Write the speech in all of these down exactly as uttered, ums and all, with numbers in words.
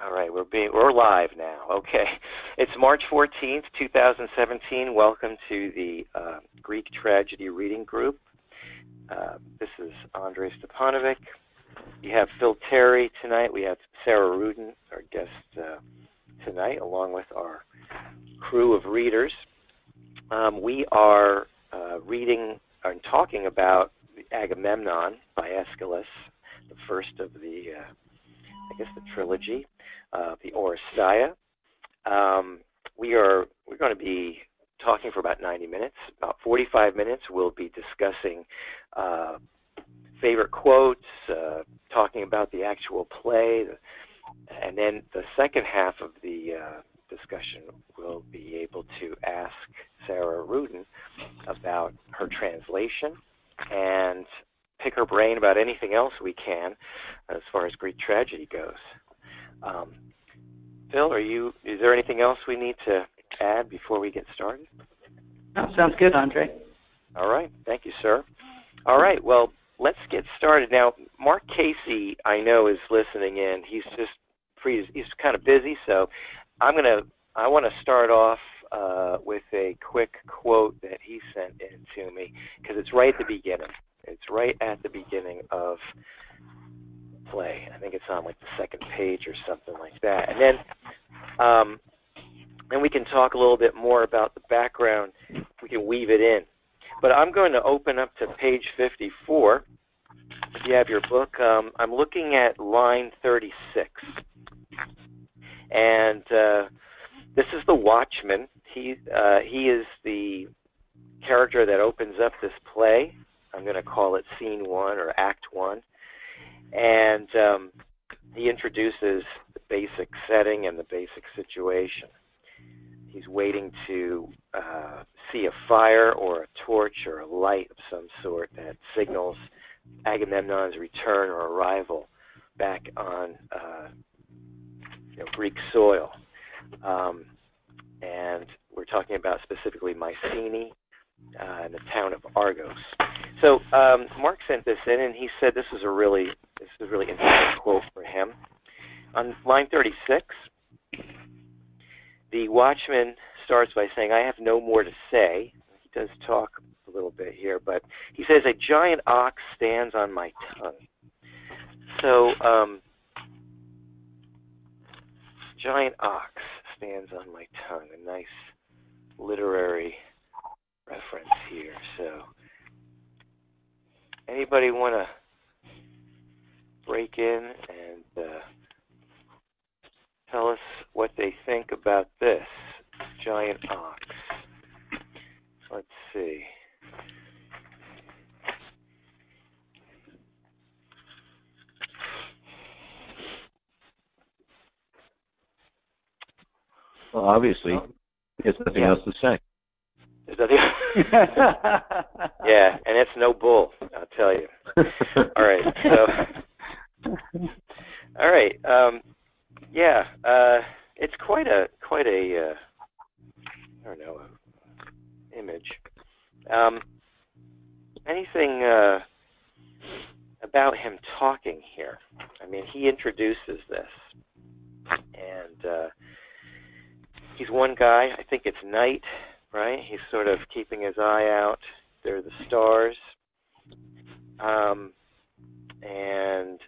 All right, we're being we're live now. Okay, it's March fourteenth, two thousand seventeen. Welcome to the uh, Greek Tragedy Reading Group. Uh, this is Andrei Stepanovic. We have Phil Terry tonight. We have Sarah Rudin, our guest uh, tonight, along with our crew of readers. Um, we are uh, reading and talking about Agamemnon by Aeschylus, the first of the, uh, I guess, the trilogy. Uh, the Oresteia. Um, we are we're going to be talking for about ninety minutes. About forty-five minutes, we'll be discussing uh, favorite quotes, uh, talking about the actual play, and then the second half of the uh, discussion, we'll be able to ask Sarah Rudin about her translation and pick her brain about anything else we can as far as Greek tragedy goes. Um, Phil, are you? Is there anything else we need to add before we get started? No, sounds good, Andre. All right, thank you, sir. All right, well, let's get started now. Mark Casey, I know, is listening in. He's just pretty, he's kind of busy, so I'm gonna. I want to start off uh, with a quick quote that he sent in to me because it's right at the beginning. It's right at the beginning of play. I think it's on like the second page or something like that. And then um, then we can talk a little bit more about the background. We can weave it in. But I'm going to open up to page fifty-four. If you have your book, um, I'm looking at line thirty-six. And uh, this is the Watchman. He, uh, he is the character that opens up this play. I'm going to call it scene one or act one. And um, he introduces the basic setting and the basic situation. He's waiting to uh, see a fire or a torch or a light of some sort that signals Agamemnon's return or arrival back on uh, you know, Greek soil. Um, and we're talking about specifically Mycenae uh, and the town of Argos. So um, Mark sent this in, and he said this is a really this is a really interesting quote for him. On line thirty-six, the Watchman starts by saying, "I have no more to say." He does talk a little bit here, but he says, "A giant ox stands on my tongue." So, um, giant ox stands on my tongue. A nice literary reference here. So, anybody want to break in and uh, tell us what they think about this giant ox? Let's see. Well, obviously, there's nothing yeah. else to say. There's nothing. Yeah, and it's no bull, I'll tell you. All right, so. All right, um, yeah, uh, it's quite a quite a uh, I don't know a image. Um, anything uh, about him talking here? I mean, he introduces this, and uh, he's one guy. I think it's night, right? He's sort of keeping his eye out. There are the stars, um, and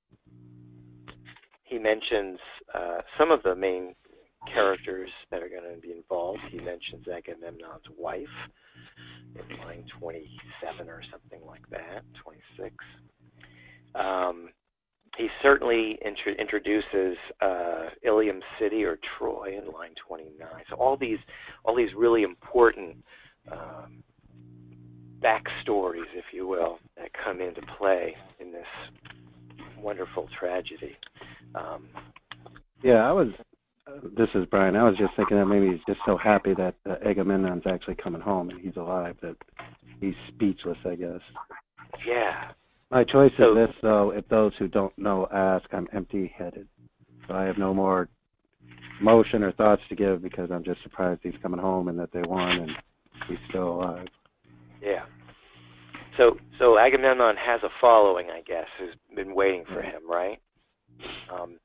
he mentions uh, some of the main characters that are going to be involved. He mentions Agamemnon's wife in line twenty-seven or something like that, twenty-six. Um, he certainly intro- introduces uh, Ilium City or Troy in line twenty-nine. So all these, all these really important um, backstories, if you will, that come into play in this wonderful tragedy. Um, yeah, I was. Uh, this is Brian. I was just thinking that maybe he's just so happy that uh, Agamemnon's actually coming home and he's alive that he's speechless, I guess. yeah. My choice So, is this, though. If those who don't know ask, I'm empty-headed. So I have no more emotion or thoughts to give because I'm just surprised he's coming home and that they won and he's still alive. Yeah. So, so Agamemnon has a following, I guess, who's been waiting for him, right? Um,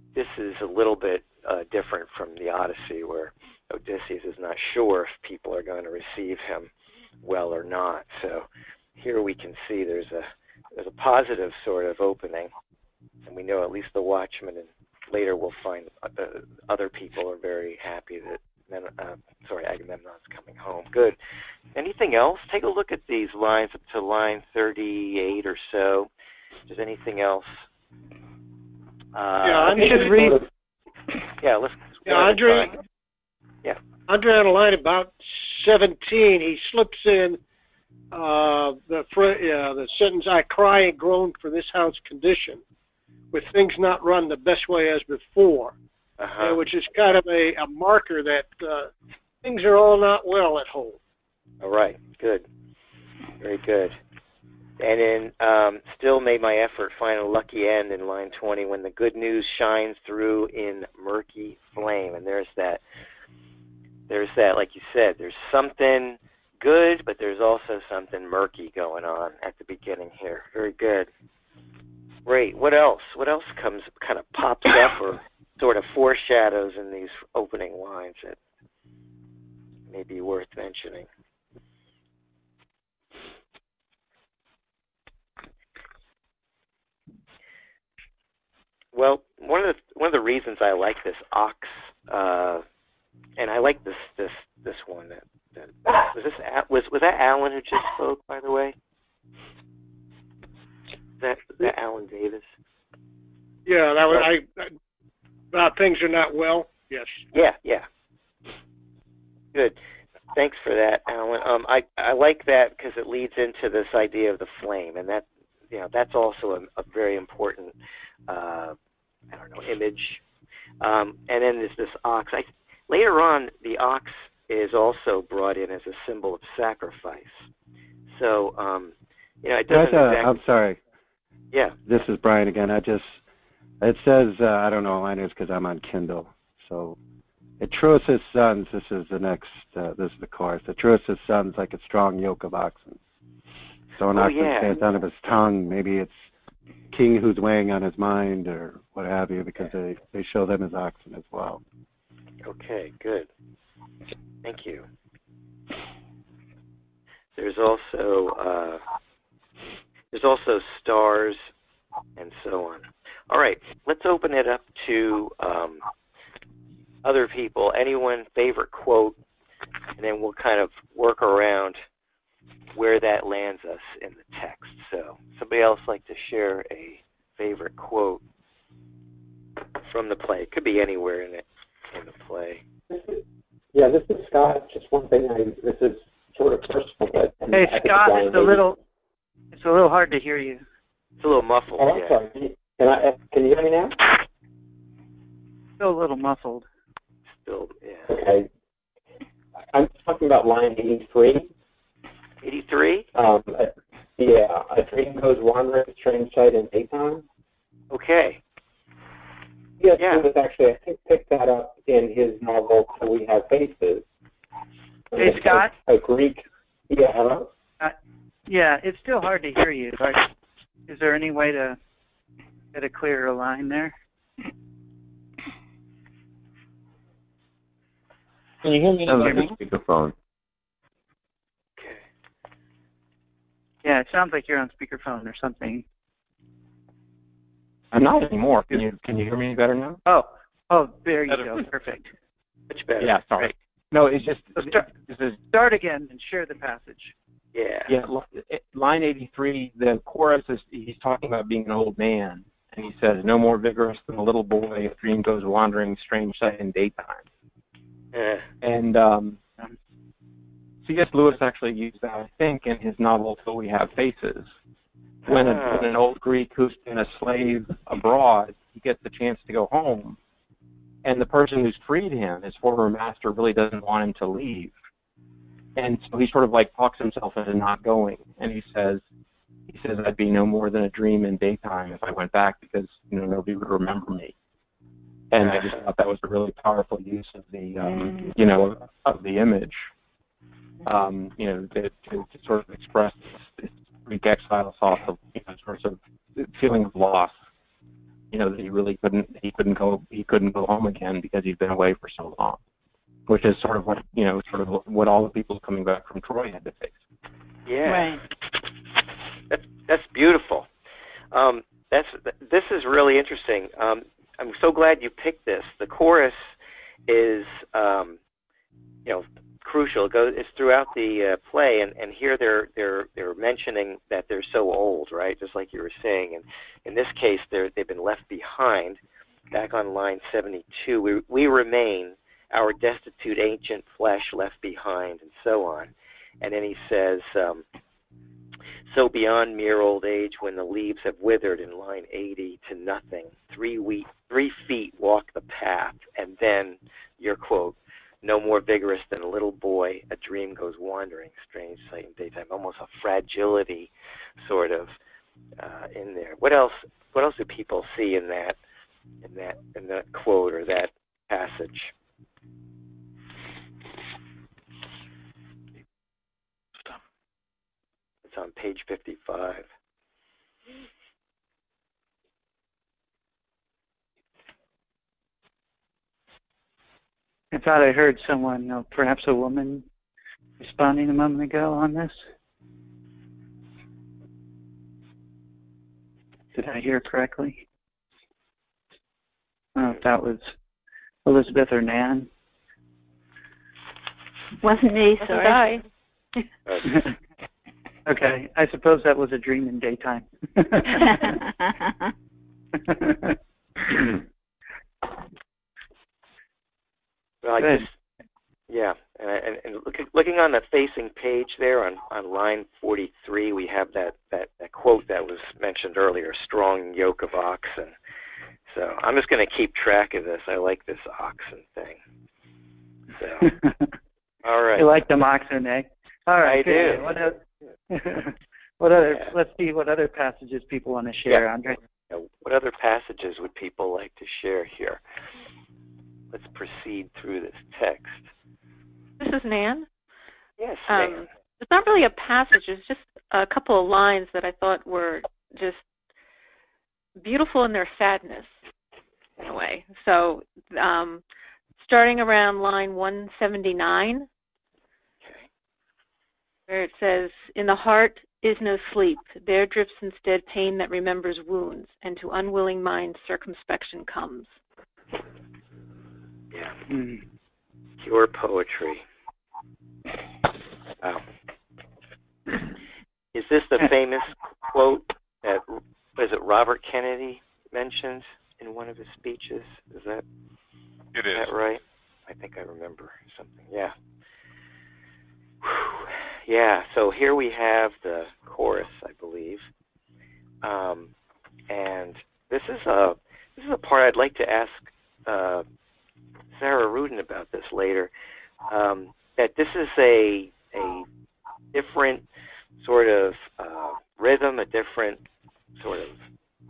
this is a little bit uh, different from the Odyssey, where Odysseus is not sure if people are going to receive him well or not. So here we can see there's a there's a positive sort of opening, and we know at least the Watchmen, and later we'll find uh, other people are very happy that Men- uh, sorry Agamemnon's coming home. Good. Anything else? Take a look at these lines up to line thirty-eight or so. If there's anything else? Uh, yeah, Andre, should read. Yeah, let's. Yeah, Andre. Yeah. Andre on a line about seventeen. He slips in uh, the fr- uh, the sentence, "I cry and groan for this house condition, with things not run the best way as before," uh-huh. uh, which is kind of a, a marker that uh, things are all not well at home. All right. Good. Very good. And then, um, still made my effort find a lucky end in line twenty, when the good news shines through in murky flame. And there's that, there's that, like you said, there's something good, but there's also something murky going on at the beginning here. Very good. Great. What else? What else comes, kind of pops up or sort of foreshadows in these opening lines that may be worth mentioning? Well, one of the one of the reasons I like this ox, uh, and I like this this this one. That, that was this was was that Alan who just spoke, by the way? Is that that Alan Davis? Yeah, that was I. I uh, things are not well. Yes. Yeah, yeah. Good. Thanks for that, Alan. Um, I I like that because it leads into this idea of the flame, and that you know that's also a, a very important. Uh, I don't know, image. Um, and then there's this ox. I, later on, the ox is also brought in as a symbol of sacrifice. So, um, you know, it doesn't uh, exactly... I'm sorry. Yeah. This is Brian again. I just, it says, uh, I don't know what line it is because I'm on Kindle. So, Atreus' sons, this is the next, uh, this is the chorus. Atreus' sons like a strong yoke of oxen. So an oh, oxen yeah. stands under his tongue. Maybe it's king who's weighing on his mind or what have you, because they, they show them as oxen as well. Okay, good. Thank you. There's also uh, there's also stars and so on. All right, let's open it up to um, other people. Anyone favorite quote, and then we'll kind of work around where that lands us in the text. So, somebody else like to share a favorite quote from the play? It could be anywhere in it in the play. Yeah, this is Scott. Just one thing. I, this is sort of personal, but hey Scott, it's a little, it's a little hard to hear you. It's a little muffled. Oh, I'm yeah. sorry. Can I? Can you hear me now? Still a little muffled. Still, yeah. Okay. I'm talking about line eighty-three. eighty-three? Um, yeah, a dream goes wandering, strange sight in daytime. Okay. Yes, yeah. Lewis actually, I think, picked that up in his novel, So We Have Faces. Hey, a, Scott? A, a Greek. Yeah, hello? Uh, yeah, it's still hard to hear you. But is there any way to get a clearer line there? Can you hear me? Sounds like a speakerphone. Okay. Yeah, it sounds like you're on speakerphone or something. I'm not anymore. Can you can you hear me better now? Oh, oh, there you Better. go. Perfect. Much better. Yeah, sorry. No, it's just So start, this is start again and share the passage. Yeah. yeah. Line eighty-three. The chorus is he's talking about being an old man, and he says, "No more vigorous than a little boy. A dream goes wandering, strange sight in daytime." Uh, And um, C S. Lewis actually used that, I think, in his novel "Till We Have Faces." When, a, when an old Greek who's been a slave abroad, he gets the chance to go home, and the person who's freed him, his former master, really doesn't want him to leave, and so he sort of like talks himself into not going, and he says, he says, "I'd be no more than a dream in daytime if I went back, because you know nobody would remember me." And I just thought that was a really powerful use of the, um, you know, of the image, um, you know, to, to, to sort of express this, this Greek exile thought of, you know, sort of feeling of loss. you know, that he really couldn't he couldn't go he couldn't go home again because he'd been away for so long, which is sort of what you know sort of what all the people coming back from Troy had to face. Yeah, Right. that's that's beautiful. Um, that's this is really interesting. Um, I'm so glad you picked this. The chorus is, um, you know, crucial. It goes it's throughout the uh, play, and, and here they're they're they're mentioning that they're so old, right? Just like you were saying. And in this case, they're they've been left behind. Back on line seventy-two, we we remain our destitute ancient flesh left behind, and so on. And then he says, um, so beyond mere old age, when the leaves have withered, in line eighty, to nothing, three, we, three feet walk the path, and then, your quote, no more vigorous than a little boy, a dream goes wandering, strange sight in daytime, almost a fragility sort of uh, in there. What else? What else do people see in that, in that, in that quote or that passage? It's on page fifty-five. I thought I heard someone, uh, perhaps a woman, responding a moment ago on this. Did I hear correctly? I don't know if that was Elizabeth or Nan. Wasn't me, sorry. Uh, Okay, I suppose that was a dream in daytime. Well, I Good. just, yeah, and, and, and look, looking on the facing page there on, on line forty-three, we have that, that, that quote that was mentioned earlier, strong yoke of oxen. So I'm just going to keep track of this. I like this oxen thing. So, all right. You like them oxen, eh? All right, I good. do. What, else, what other? Yeah. Let's see what other passages people want to share, Yeah. Andre. Now, what other passages would people like to share here? Let's proceed through this text. This is Nan. Yes, Um, ma'am. it's not really a passage. It's just a couple of lines that I thought were just beautiful in their sadness, in a way. So, um, starting around line one seventy-nine, Okay. where it says, "In the heart is no sleep. There drips instead pain that remembers wounds, and to unwilling minds circumspection comes." Yeah. Mm. Pure poetry. Wow. Is this the famous quote that, is it Robert Kennedy mentioned in one of his speeches? Is that, It is is. that right? I think I remember something. Yeah. Whew. Yeah, so here we have the chorus, I believe. Um, and this is a this is a part I'd like to ask uh, Sarah Rudin about this later. Um, that this is a a different sort of uh, rhythm, a different sort of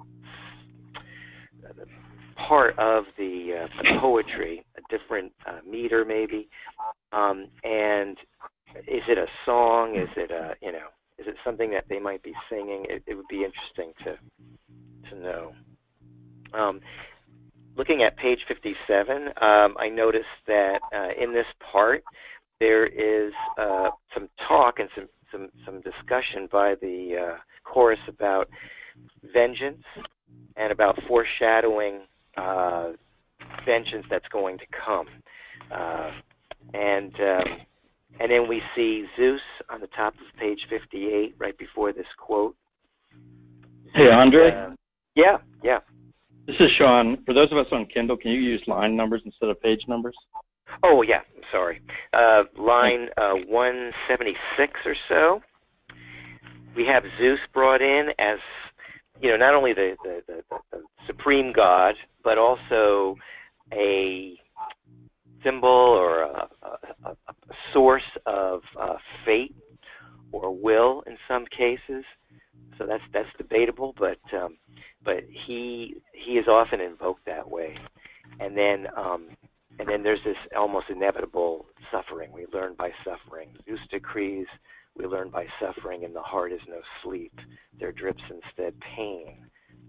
uh, part of the, uh, the poetry, a different uh, meter maybe. Um, and is it a song? Is it a, you know, is it something that they might be singing? It, it would be interesting to to know. Um, looking at page fifty-seven, um, I noticed that uh, in this part there is uh, some talk and some, some, some discussion by the uh, chorus about vengeance and about foreshadowing uh, vengeance that's going to come. Uh, and um, and then we see Zeus on the top of page fifty-eight, right before this quote. Hey, Andre? Uh, yeah, yeah. This is Sean. For those of us on Kindle, can you use line numbers instead of page numbers? Oh, yeah, I'm sorry. Uh, line uh, one seventy-six or so, we have Zeus brought in as, you know, not only the, the, the, the supreme god, but also a symbol or a, a, a source of uh, fate or will in some cases. So that's that's debatable, but um, but he he is often invoked that way. And then um, and then there's this almost inevitable suffering. We learn by suffering. Zeus decrees. We learn by suffering. In the heart is no sleep. There drips instead pain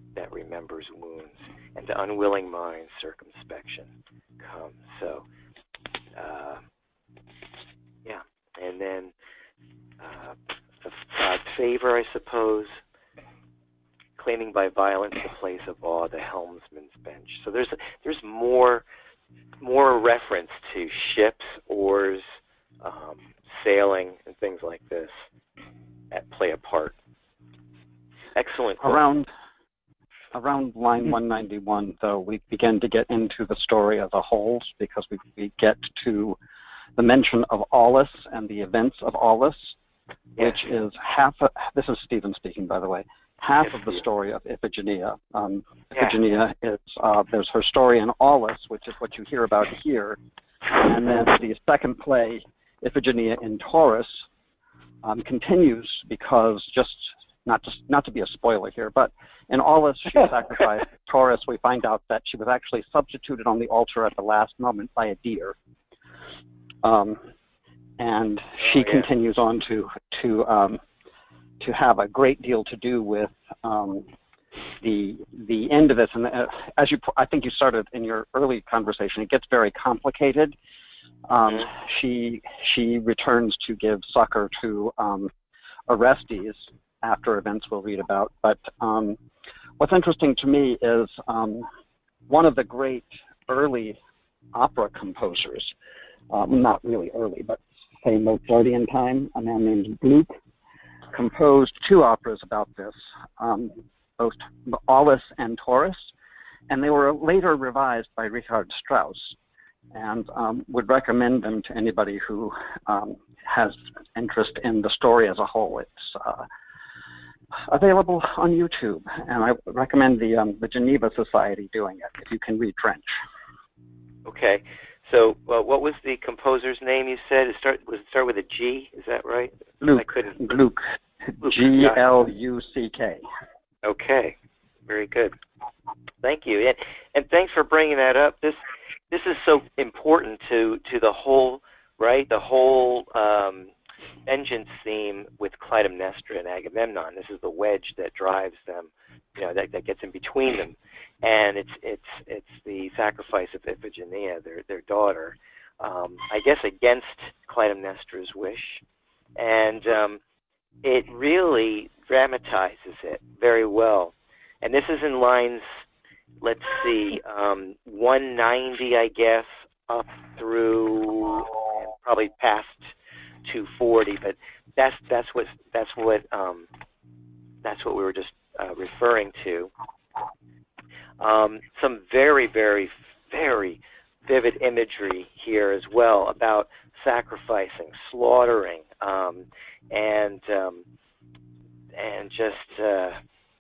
that remembers wounds, and to unwilling minds circumspection comes. So, uh, yeah, and then uh, God's favor, I suppose, claiming by violence the place of awe, the helmsman's bench. So there's there's more more reference to ships, oars, um, sailing, and things like this that play a part. Excellent quote. Around around line one ninety-one, though, we begin to get into the story as a whole because we, we get to the mention of Aulus and the events of Aulus, Yes. which is half. A, this is Stephen speaking, by the way. Half Yes, of the Stephen. story of Iphigenia. Um, Yeah. Iphigenia is uh, there's her story in Aulus, which is what you hear about here, and then the second play, Iphigenia in Taurus, um, continues because just not to not to be a spoiler here, but in Aulus she sacrificed Taurus. We find out that she was actually substituted on the altar at the last moment by a deer, um, and she Oh, yeah. continues on to to um, to have a great deal to do with um, the the end of this. And uh, as you, I think you started in your early conversation, it gets very complicated. Um, Mhm. She she returns to give succor to um, Orestes after events we'll read about. But um, what's interesting to me is um, one of the great early opera composers, um, not really early, but say Mozartian time, a man named Gluck, composed two operas about this, um, both Aulus and Taurus, and they were later revised by Richard Strauss, and um, would recommend them to anybody who um, has interest in the story as a whole. It's uh, available on YouTube, and I recommend the um, the Geneva Society doing it if you can read French. Okay. So, uh, what was the composer's name? You said it start was it start with a G? Is that right? Gluck. I couldn't. Gluck. G L U C K. Okay. Very good. Thank you, and and thanks for bringing that up. This this is so important to to the whole right, the whole um, vengeance theme with Clytemnestra and Agamemnon. This is the wedge that drives them, you know, that, that gets in between them, and it's it's it's the sacrifice of Iphigenia, their their daughter, um, I guess against Clytemnestra's wish, and um, it really dramatizes it very well. And this is in lines, let's see, um, one ninety, I guess, up through and probably past two forty. But that's that's what that's what um, that's what we were just uh, referring to. Um, some very, very, very vivid imagery here as well about sacrificing, slaughtering, um, and um, and just. Uh,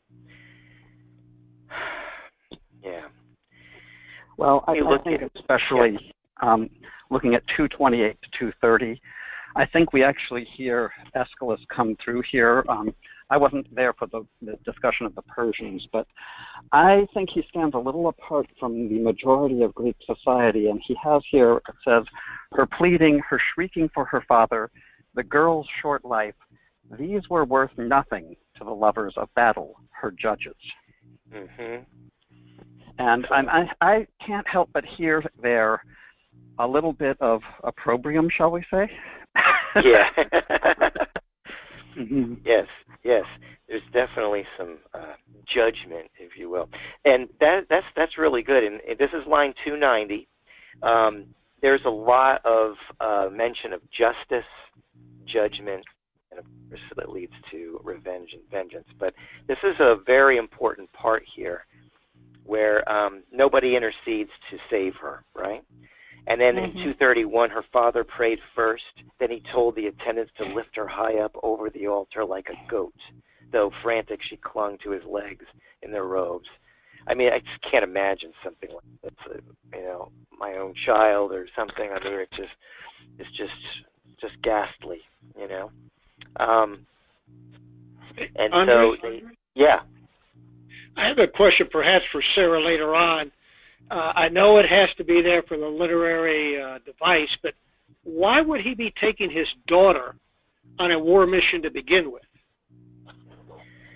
Yeah. Well, I, I think at, especially um, looking at two twenty-eight to two thirty, I think we actually hear Aeschylus come through here. Um, I wasn't there for the, the discussion of the Persians, but I think he stands a little apart from the majority of Greek society, and he has here, it says, her pleading, her shrieking for her father, the girl's short life, these were worth nothing to the lovers of battle, her judges. Mm-hmm. And I, I can't help but hear there a little bit of opprobrium, shall we say? Yeah. Mm-hmm. Yes, yes. There's definitely some uh, judgment, if you will, and that that's that's really good. And, and this is line two ninety. Um, there's a lot of uh, mention of justice, judgment, and of course that leads to revenge and vengeance. But this is a very important part here, where um, nobody intercedes to save her, right? And then Mm-hmm. in two thirty-one, her father prayed first. Then he told the attendants to lift her high up over the altar like a goat. Though frantic, she clung to his legs in their robes. I mean, I just can't imagine something like that. You know, my own child or something. I mean, it's just, it's just, just ghastly. You know. Um, and Andre? so, they, yeah. I have a question perhaps for Sarah later on. Uh, I know it has to be there for the literary uh, device, but why would he be taking his daughter on a war mission to begin with?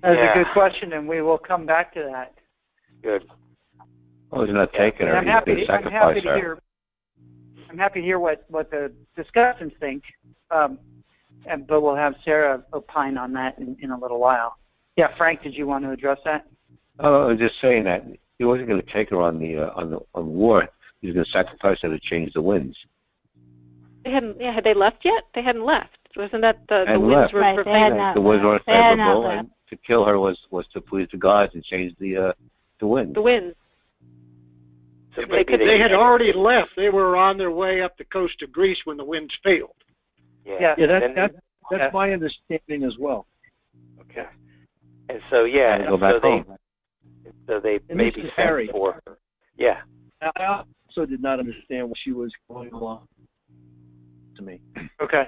That's yeah. a good question, and we will come back to that. Good. Oh, he's not taking her. I'm He's happy, going to I'm sacrifice happy to her. hear. I'm happy to hear what, what the discussants think, um, and, but we'll have Sarah opine on that in, in a little while. Yeah, Frank, did you want to address that? Oh, I was just saying that he wasn't going to take her on the uh, on the on war. He was going to sacrifice her to change the winds. They hadn't. Yeah, had they left yet? They hadn't left. Wasn't that the, the And winds left. were Right, were they had famous? not The winds weren't They had not favorable, left. and to kill her was was to please the gods and change the uh, the winds. The winds. So Yeah, maybe but they, they had already left. They were on their way up the coast of Greece when the winds failed. Yeah, Yeah, Yeah, that, then- that, that's Yeah. my understanding as well. Okay. And so, yeah, And go back so they, home. so they And maybe this is sent Harry. for her. Yeah. I also did not understand what she was going along to me. Okay.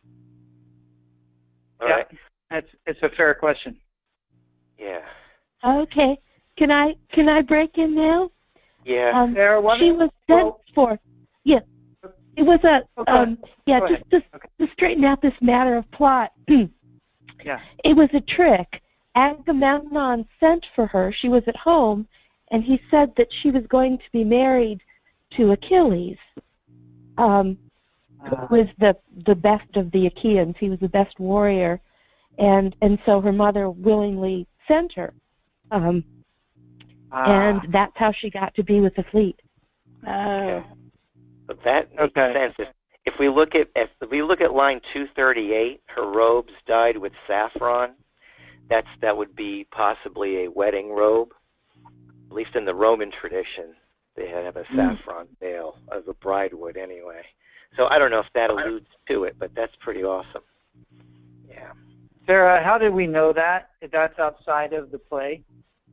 All yeah, right. that's it's a fair question. Yeah. Okay. Can I can I break in now? Yeah. Um, Sarah, what she was sent well, for. Yeah. It was a Okay. um yeah, Go just ahead. to, Okay. to straighten out this matter of plot. Yeah. It was a trick. Agamemnon sent for her. She was at home, and he said that she was going to be married to Achilles, um, Uh, who was the the best of the Achaeans. He was the best warrior, and and so her mother willingly sent her, um, uh, and that's how she got to be with the fleet. Okay. But that makes Okay. sense. If, if we look at if we look at line two thirty-eight, her robes dyed with saffron. That's that would be possibly a wedding robe. At least in the Roman tradition, they have a saffron veil, as a bride would anyway. So I don't know if that alludes to it, but that's pretty awesome. Yeah. Sarah, how did we know that? If that's outside of the play?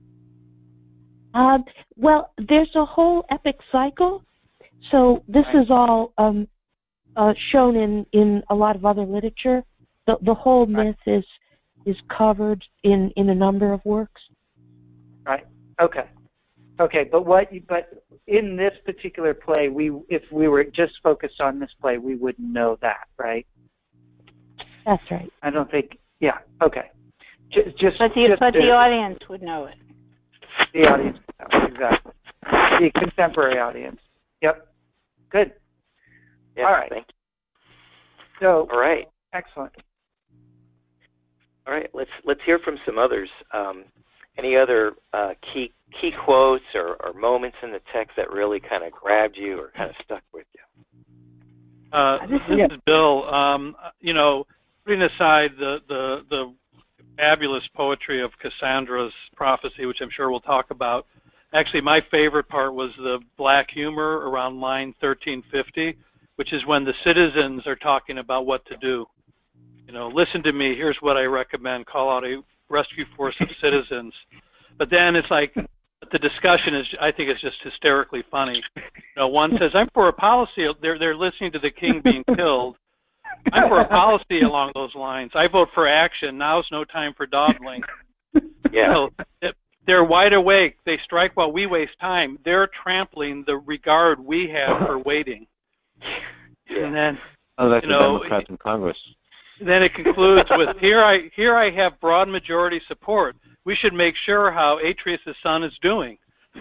Um, well, there's a whole epic cycle, so this Right. is all um, uh, shown in, in a lot of other literature. The the whole myth is is covered in, in a number of works. Right. Okay. Okay, but what? You, but in this particular play, we if we were just focused on this play, we wouldn't know that, right? That's right. I don't think. Yeah. Okay. Just, just But the just but to, the audience would know it. The audience, exactly. The contemporary audience. Yep. Good. Yeah, All right. Thank you. So. All right. Excellent. All right. Let's let's hear from some others. Um, any other uh, key key quotes or, or moments in the text that really kind of grabbed you or kind of stuck with you? Uh, this is Bill. Um, you know, putting aside the, the, the fabulous poetry of Cassandra's prophecy, which I'm sure we'll talk about, actually my favorite part was the black humor around line thirteen fifty, which is when the citizens are talking about what to do. You know, listen to me, here's what I recommend, call out a rescue force of citizens. But then it's like, the discussion is, I think, is just hysterically funny. You know, one says, I'm for a policy, they're, they're listening to the king being killed. I'm for a policy along those lines. I vote for action. Now's no time for dawdling. Yeah. You know, they're wide awake. They strike while we waste time. They're trampling the regard we have for waiting. Yeah. And then, Oh, that's you the know, Democrats in Congress. then it concludes with, here I here I have broad majority support. We should make sure how Atreus' son is doing.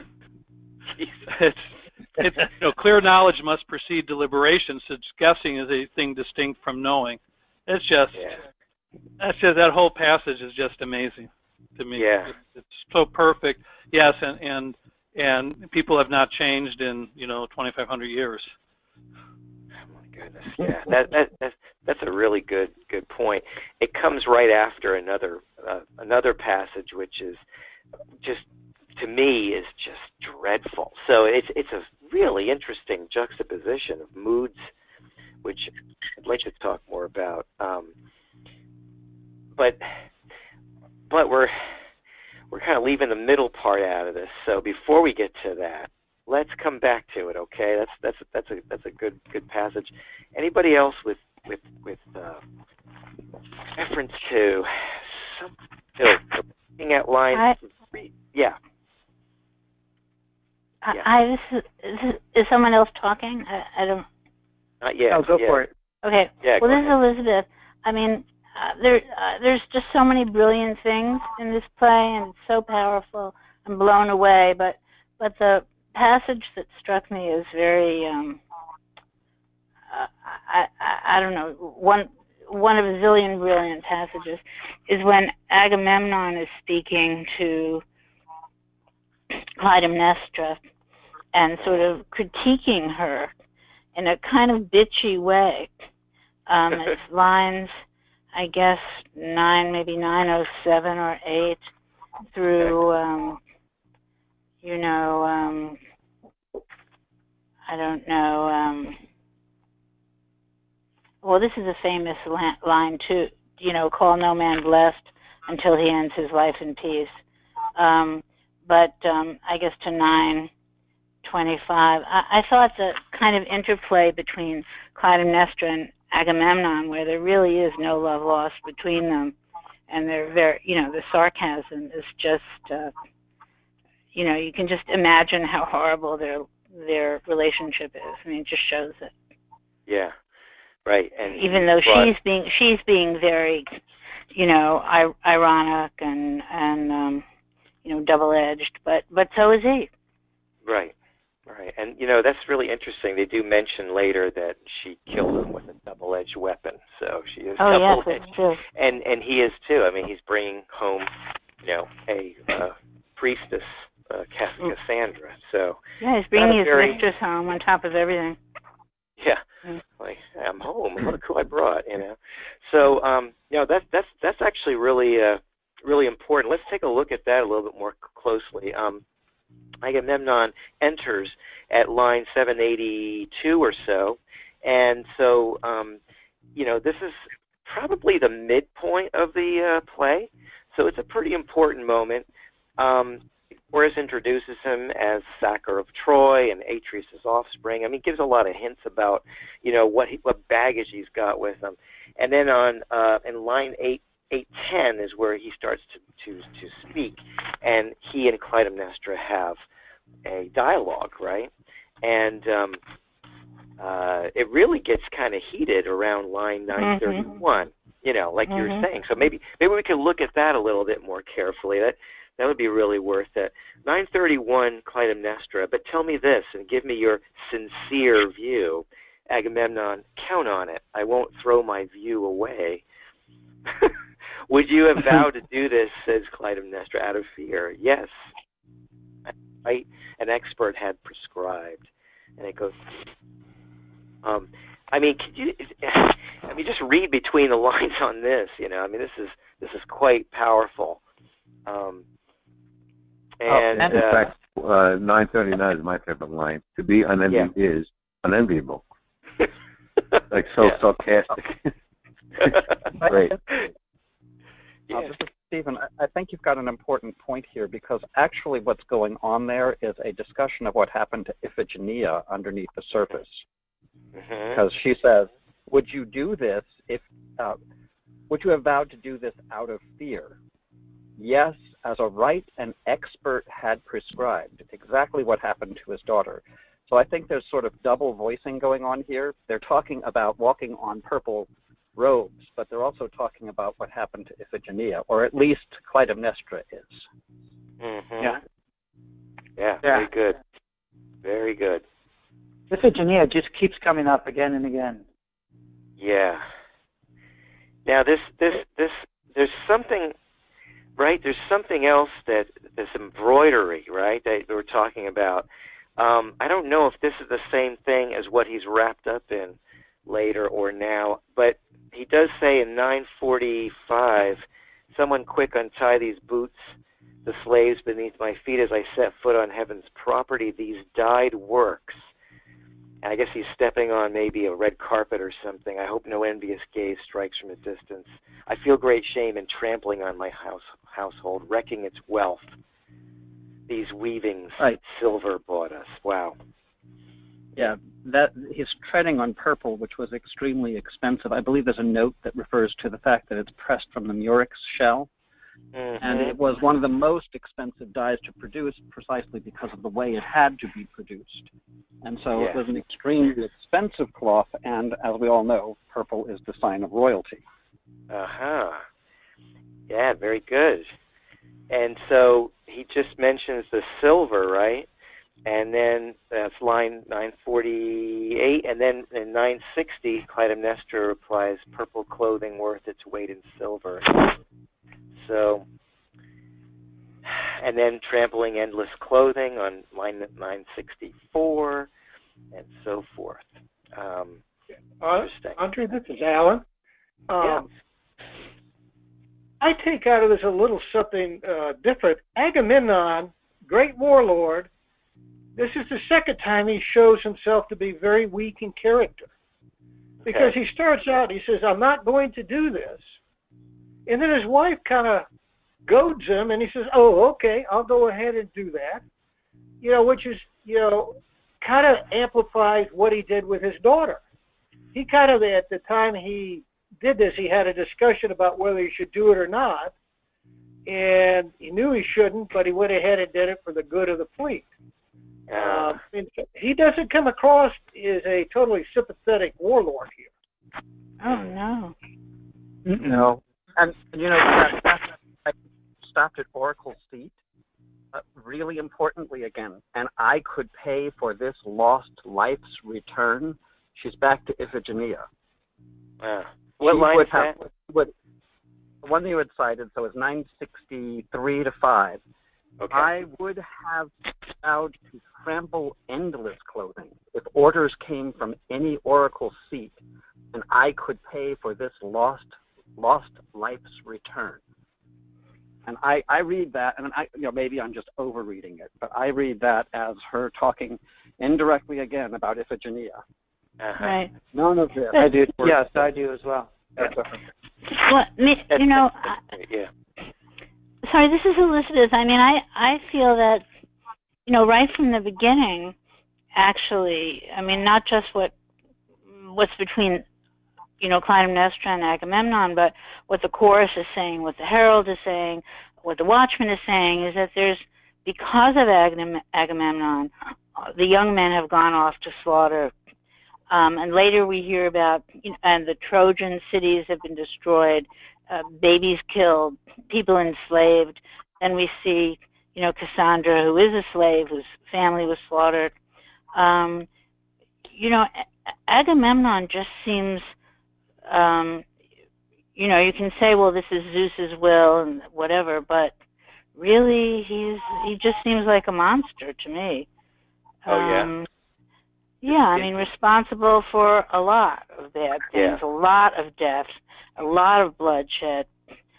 It's, it's, you know, clear knowledge must precede deliberation, since guessing is a thing distinct from knowing. It's just, Yeah. that's just, that whole passage is just amazing to me. Yeah. It's, it's so perfect. Yes, and, and and people have not changed in, you know, twenty-five hundred years. Goodness, yeah, that that that's, that's a really good good point. It comes right after another uh, another passage, which is just, to me, is just dreadful. So it's it's a really interesting juxtaposition of moods, which I'd like to talk more about. Um, but but we're we're kind of leaving the middle part out of this. So before we get to that, let's come back to it, okay? That's that's that's a that's a good good passage. Anybody else with with with uh, reference to some, Bill, looking at line I, three? Yeah. I, yeah. I this is, is, is someone else talking? I, I don't. Not yet. No, go yeah. for it. Okay. Yeah, well, go this ahead. is Elizabeth. I mean, uh, there uh, there's just so many brilliant things in this play, and it's so powerful. I'm blown away. But but the passage that struck me is very um, uh, I, I I don't know one one of a zillion brilliant passages is when Agamemnon is speaking to Clytemnestra and sort of critiquing her in a kind of bitchy way. Um, it's lines, I guess, nine, maybe nine oh seven or eight through, um, you know, um, I don't know. Um, well, this is a famous line, too. You know, call no man blessed until he ends his life in peace. Um, but um, I guess to nine twenty-five, I, I thought the kind of interplay between Clytemnestra and Agamemnon, where there really is no love lost between them, and they're very, you know, the sarcasm is just, uh, you know, you can just imagine how horrible their their relationship is. I mean, it just shows it. Yeah, right. And even though but, she's being she's being very, you know, I, ironic and and um, you know, double-edged, but but so is he. Right. Right, and you know that's really interesting. They do mention later that she killed him with a double-edged weapon, so she is oh, double-edged, yes, that's true. and and he is too. I mean, he's bringing home, you know, a uh, priestess, uh, Cassandra. So yeah, he's bringing his very, mistress home on top of everything. Yeah, mm. like I'm home. Look who I brought. You know, so um, you know that's that's that's actually really uh, really important. Let's take a look at that a little bit more closely. Um, Agamemnon enters at line seven eighty-two or so, and so um, you know this is probably the midpoint of the uh, play, so it's a pretty important moment. Um, Horace introduces him as sacker of Troy and Atreus' offspring. I mean, gives a lot of hints about you know what he, what baggage he's got with him, and then on uh, in line eight. eight ten is where he starts to, to, to speak, and he and Clytemnestra have a dialogue, right? And um, uh, it really gets kind of heated around line nine thirty-one, mm-hmm. you know, like mm-hmm. you were saying. So maybe maybe we could look at that a little bit more carefully. That that would be really worth it. nine thirty-one, Clytemnestra, but tell me this and give me your sincere view. Agamemnon, count on it. I won't throw my view away. Would you have vowed to do this, says Clytemnestra, out of fear? Yes. Right? An expert had prescribed. And it goes, um, I mean, could you, I mean, just read between the lines on this, you know, I mean, this is, this is quite powerful. Um, and, oh, in uh, fact, uh, nine thirty-nine is my favorite line. To be unenviable yeah. is unenviable. Like so yeah. sarcastic. Great. Uh, this is Stephen. I, I think you've got an important point here, because actually what's going on there is a discussion of what happened to Iphigenia underneath the surface. Mm-hmm. Because she says, would you do this if, uh, would you have vowed to do this out of fear? Yes, as a rite an expert had prescribed, exactly what happened to his daughter. So I think there's sort of double voicing going on here. They're talking about walking on purple robes, but they're also talking about what happened to Iphigenia, or at least Clytemnestra is. Mm-hmm. Yeah. Yeah, very yeah. good. Very good. Iphigenia just keeps coming up again and again. Yeah. Now this this this there's something right, there's something else that this embroidery, right, that we're talking about. Um, I don't know if this is the same thing as what he's wrapped up in later or now, but he does say in nine forty-five, someone quick untie these boots, the slaves beneath my feet as I set foot on heaven's property, these dyed works. And I guess he's stepping on maybe a red carpet or something. I hope no envious gaze strikes from a distance. I feel great shame in trampling on my house household, wrecking its wealth. These weavings, right. silver bought us. Wow. Yeah, that he's treading on purple, which was extremely expensive. I believe there's a note that refers to the fact that it's pressed from the murex shell. Mm-hmm. And it was one of the most expensive dyes to produce precisely because of the way it had to be produced. And so yeah. it was an extremely expensive cloth, and as we all know, purple is the sign of royalty. Uh-huh. Yeah, very good. And so he just mentions the silver, right? And then that's line nine forty-eight. And then in nine sixty, Clytemnestra replies, purple clothing worth its weight in silver. So, and then trampling endless clothing on line nine sixty-four, and so forth. Um, uh, Andre, this is Alan. Um, yeah. I take out of this a little something uh, different. Agamemnon, great warlord, this is the second time he shows himself to be very weak in character. Because Okay. he starts out, he says, I'm not going to do this. And then his wife kind of goads him, and he says, oh, okay, I'll go ahead and do that. You know, which is, you know, kind of amplifies what he did with his daughter. He kind of, at the time he did this, he had a discussion about whether he should do it or not, and he knew he shouldn't, but he went ahead and did it for the good of the fleet. Uh, Um, and he doesn't come across as a totally sympathetic warlord here. Oh no. No. And, you know, that, that I stopped at Oracle's seat. Uh, really importantly, again, and I could pay for this lost life's return. She's back to Iphigenia. uh, what She line would is have, that? would, the one you had cited, so it's nine sixty-three to five. Okay. I would have vowed to trample endless clothing if orders came from any Oracle seat, and I could pay for this lost lost life's return. And I, I read that, and I, you know, maybe I'm just overreading it, but I read that as her talking indirectly again about Iphigenia. Uh-huh. Right. None of this. I do. Yes, I do as well. Well, me, you know, yeah. sorry, this is Elizabeth. I mean, I, I feel that, you know, right from the beginning, actually, I mean, not just what what's between, you know, Clytemnestra and Agamemnon, but what the chorus is saying, what the herald is saying, what the watchman is saying, is that there's, because of Agam- Agamemnon, the young men have gone off to slaughter. Um, and later we hear about, you know, and the Trojan cities have been destroyed, uh, babies killed, people enslaved. And we see, you know, Cassandra, who is a slave, whose family was slaughtered. Um, you know, Agamemnon just seems, um, you know, you can say, well, this is Zeus's will and whatever, but really, he's he just seems like a monster to me. Oh, yeah? Um, yeah, I mean, responsible for a lot of bad things, Yeah. a lot of death, a lot of bloodshed.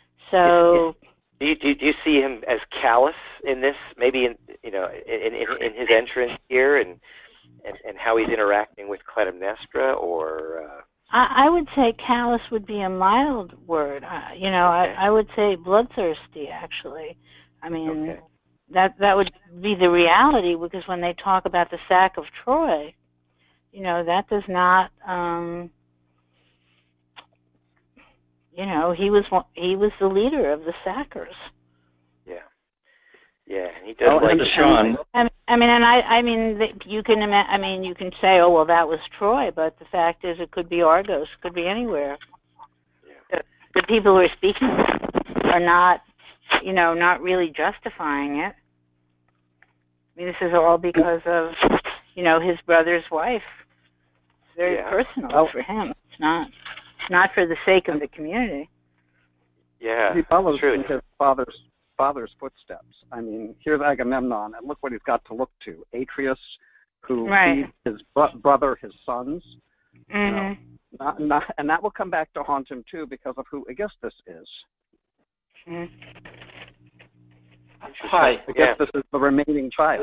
So, do you, do you, do you see him as callous in this? Maybe in you know in in, in his entrance here, and, and and how he's interacting with Clytemnestra, or uh... I, I would say callous would be a mild word. Uh, you know, okay. I, I would say bloodthirsty. Actually, I mean, okay. that that would be the reality, because when they talk about the sack of Troy, you know, that does not, um, you know, he was one, he was the leader of the sackers. Yeah, yeah, he does Oh, like and Sean. I, I mean, and I, I mean, you can, ima- I mean, you can say, oh, well, that was Troy, but the fact is, it could be Argos, could be anywhere. Yeah. The, the people who are speaking are not, you know, not really justifying it. I mean, this is all because of, you know, his brother's wife. It's very yeah. personal Oh. for him. It's not, not for the sake of the community. Yeah, he follows true. in his father's father's footsteps. I mean, here's Agamemnon, and look what he's got to look to. Atreus, who Right. feeds his bro- brother his sons. Mm-hmm. You know, not, not, and that will come back to haunt him, too, because of who Aegisthus is. Mm-hmm. Hi. Aegisthus yeah. is the remaining child.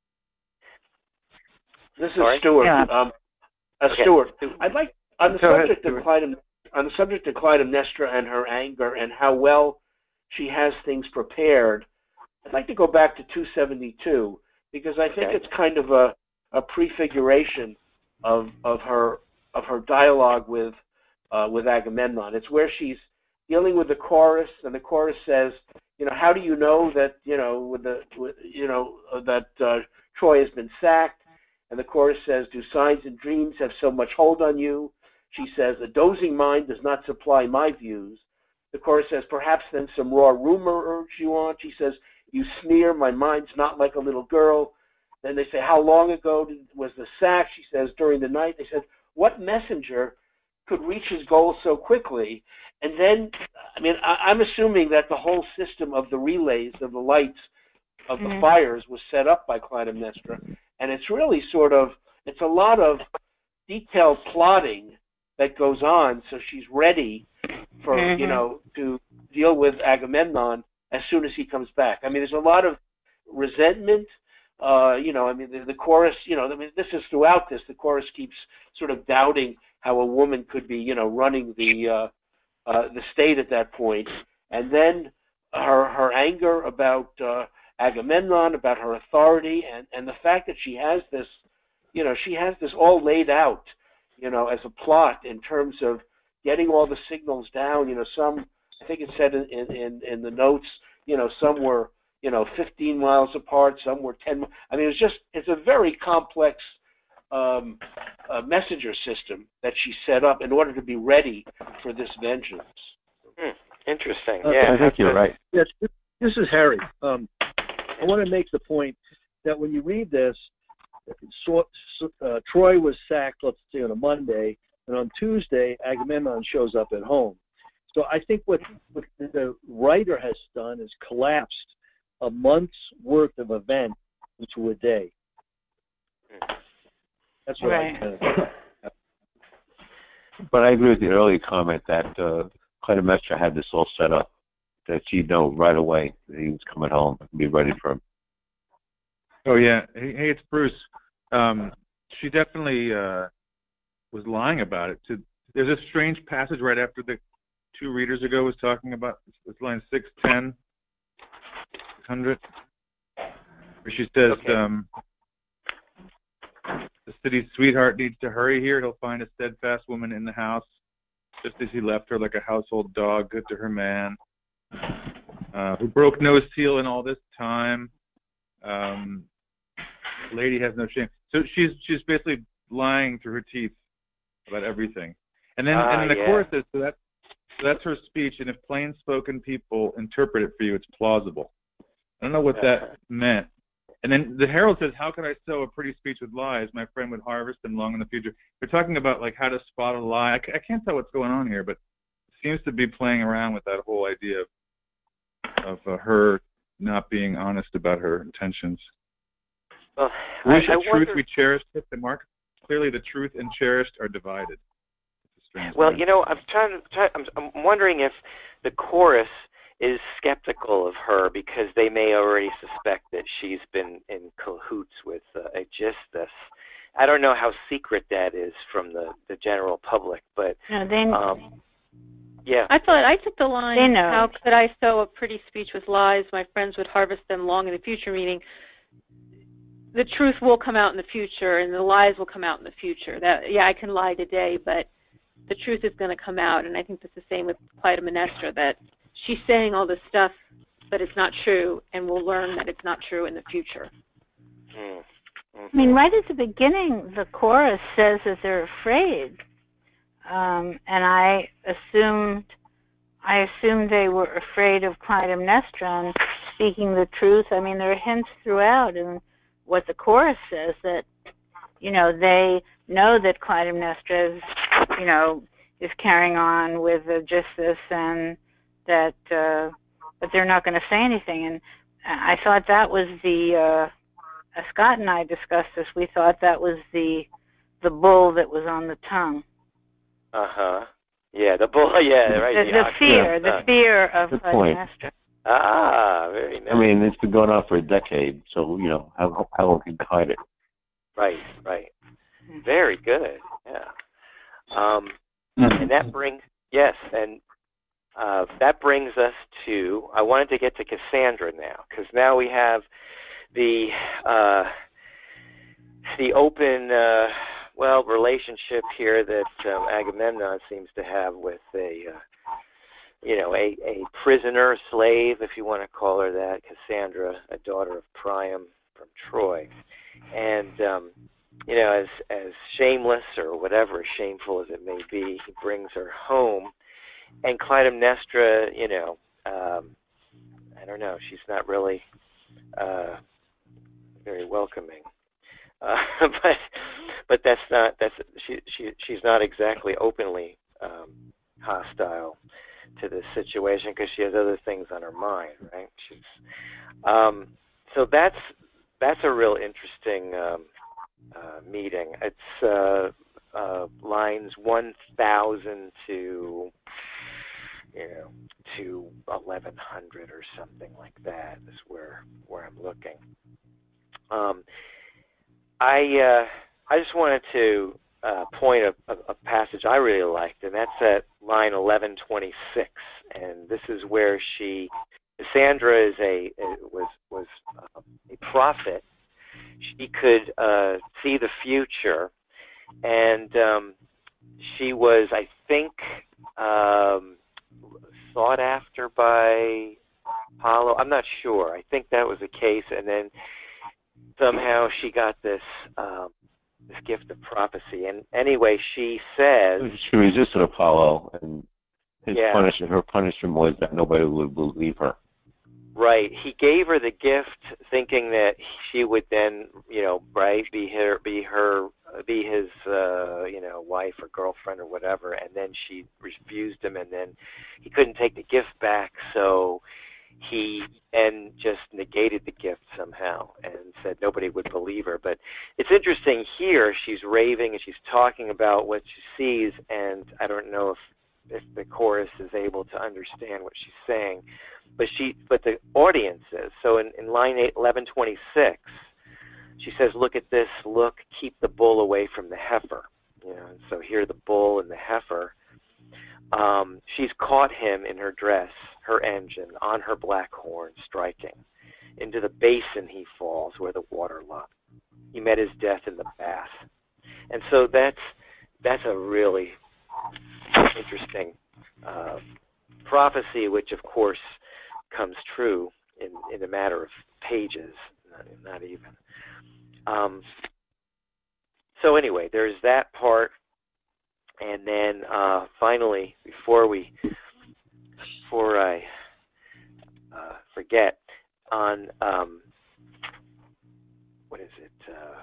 This is Sorry? Stuart. Yeah. Um, uh, Okay. Stuart, I'd like on the Go subject ahead, of Clytem, on the subject of Clytemnestra and her anger and how well she has things prepared. I'd like to go back to two seventy-two, because I think Okay. it's kind of a, a prefiguration of of her of her dialogue with uh, with Agamemnon. It's where she's dealing with the chorus, and the chorus says, you know, how do you know that you know with the with, you know uh, that uh, Troy has been sacked? And the chorus says, do signs and dreams have so much hold on you? she says, a dozing mind does not supply my views. The chorus says, perhaps then some raw rumor urged you on. She says, you sneer, my mind's not like a little girl. Then they say, how long ago did, was the sack? She says, during the night. They said, what messenger could reach his goal so quickly? And then, I mean, I, I'm assuming that the whole system of the relays, of the lights, of the mm-hmm. fires was set up by Clytemnestra. And it's really sort of, it's a lot of detailed plotting that goes on, so she's ready for, mm-hmm. you know, to deal with Agamemnon as soon as he comes back. I mean, there's a lot of resentment. Uh, you know, I mean, the, the chorus, you know, I mean, this is throughout this, the chorus keeps sort of doubting how a woman could be, you know, running the uh, uh, the state at that point. And then her her anger about uh, Agamemnon, about her authority, and, and the fact that she has this, you know, she has this all laid out, you know, as a plot in terms of getting all the signals down. You know, some, I think it said in, in, in the notes, you know, some were, you know, fifteen miles apart, some were ten. I mean, it's just, it's a very complex um, uh, messenger system that she set up in order to be ready for this vengeance. Hmm. Interesting. Uh, yeah, I think you're right. Yes, this is Harry. Um, I want to make the point that when you read this, so, uh, Troy was sacked, let's say, on a Monday, and on Tuesday, Agamemnon shows up at home. So I think what, what the writer has done is collapsed a month's worth of event into a day. That's what right. I think. But I agree with the earlier comment that uh, Clytemnestra had this all set up, that she'd know right away that he was coming home and be ready for him. Oh, yeah. Hey, hey it's Bruce. Um, she definitely uh, was lying about it. To, there's a strange passage right after the two readers ago was talking about, it's line six ten, six hundred, where she says, okay. um, the city's sweetheart needs to hurry here. He'll find a steadfast woman in the house, just as he left her, like a household dog, good to her man, uh, who broke no seal in all this time. Um, lady has no shame. So she's she's basically lying through her teeth about everything. And then uh, and then the yeah. chorus says, so, that, so that's her speech, and if plain-spoken people interpret it for you, it's plausible. I don't know what that meant. And then the Herald says, how can I sow a pretty speech with lies? My friend would harvest them long in the future. They're talking about like how to spot a lie. I, I can't tell what's going on here, but it seems to be playing around with that whole idea of, of uh, her not being honest about her intentions. Well, I, I, I truth wonder... we cherish it, the Mark. Clearly, the truth and cherished are divided. Well, you know, I'm trying to. Try, I'm, I'm wondering if the chorus is skeptical of her because they may already suspect that she's been in cahoots with uh, Aegisthus. I don't know how secret that is from the, the general public, but no, they, um, yeah. I thought I took the line, they know. How could I sow a pretty speech with lies? My friends would harvest them long in the future, meaning the truth will come out in the future and the lies will come out in the future. That yeah, I can lie today, but the truth is going to come out. And I think that's the same with Clytemnestra, that she's saying all this stuff, but it's not true, and we'll learn that it's not true in the future. Mm-hmm. I mean, right at the beginning, the chorus says that they're afraid, um, and I assumed, I assumed they were afraid of Clytemnestra and speaking the truth. I mean, there are hints throughout, and what the chorus says that, you know, they know that Clytemnestra is, you know, is carrying on with Aegisthus, and that uh, but they're not going to say anything. And I thought that was the uh, Scott and I discussed this. We thought that was the the bull that was on the tongue. Uh huh. Yeah, the bull. Yeah, right. The, the, the fear, yeah. the fear of Good point. Clytemnestra. Ah, very nice. I mean, it's been going on for a decade, so you know how how long can hide it. Right, right. Very good. Yeah. Um, and that brings yes, and uh, that brings us to. I wanted to get to Cassandra now, because now we have the uh, the open uh, well relationship here that um, Agamemnon seems to have with a uh, you know a, a prisoner, a slave, if you want to call her that, Cassandra, a daughter of Priam from Troy, and um, you know, as as shameless or whatever, shameful as it may be, he brings her home, and Clytemnestra, you know, um, I don't know, she's not really uh, very welcoming, uh, but but that's not that's she she she's not exactly openly um, hostile to this situation because she has other things on her mind, right? She's um, so that's that's a real interesting um, uh, meeting. It's uh, uh, lines one thousand to you know to eleven hundred or something like that is where where I'm looking. Um, I uh, I just wanted to uh, point a, a, a passage I really liked, and that's at line eleven twenty-six, and this is where she Cassandra is a, a was was uh, a prophet. She could uh, see the future, and um, she was, I think, um, sought after by Apollo. I'm not sure. I think that was the case, and then somehow she got this um, this gift of prophecy. And anyway, she says she resisted Apollo, and his yeah. punishment, her punishment was that nobody would believe her. Right. He gave her the gift, thinking that she would then, you know, right, be her, be her, be his, uh, you know, wife or girlfriend or whatever. And then she refused him, and then he couldn't take the gift back, so he and just negated the gift somehow and said nobody would believe her. But it's interesting here. She's raving and she's talking about what she sees, and I don't know if if the chorus is able to understand what she's saying. But she, but the audience is. So in, in line eight, eleven twenty-six, she says, "Look at this. Look, keep the bull away from the heifer." You know, and so here the bull and the heifer. Um, she's caught him in her dress, her engine, on her black horn, striking. Into the basin he falls, where the water lot. He met his death in the bath. And so that's that's a really interesting uh, prophecy, which of course comes true in, in a matter of pages, not, not even. Um, so anyway, there's that part, and then uh, finally, before we, before I uh, forget, on um, what is it? Uh,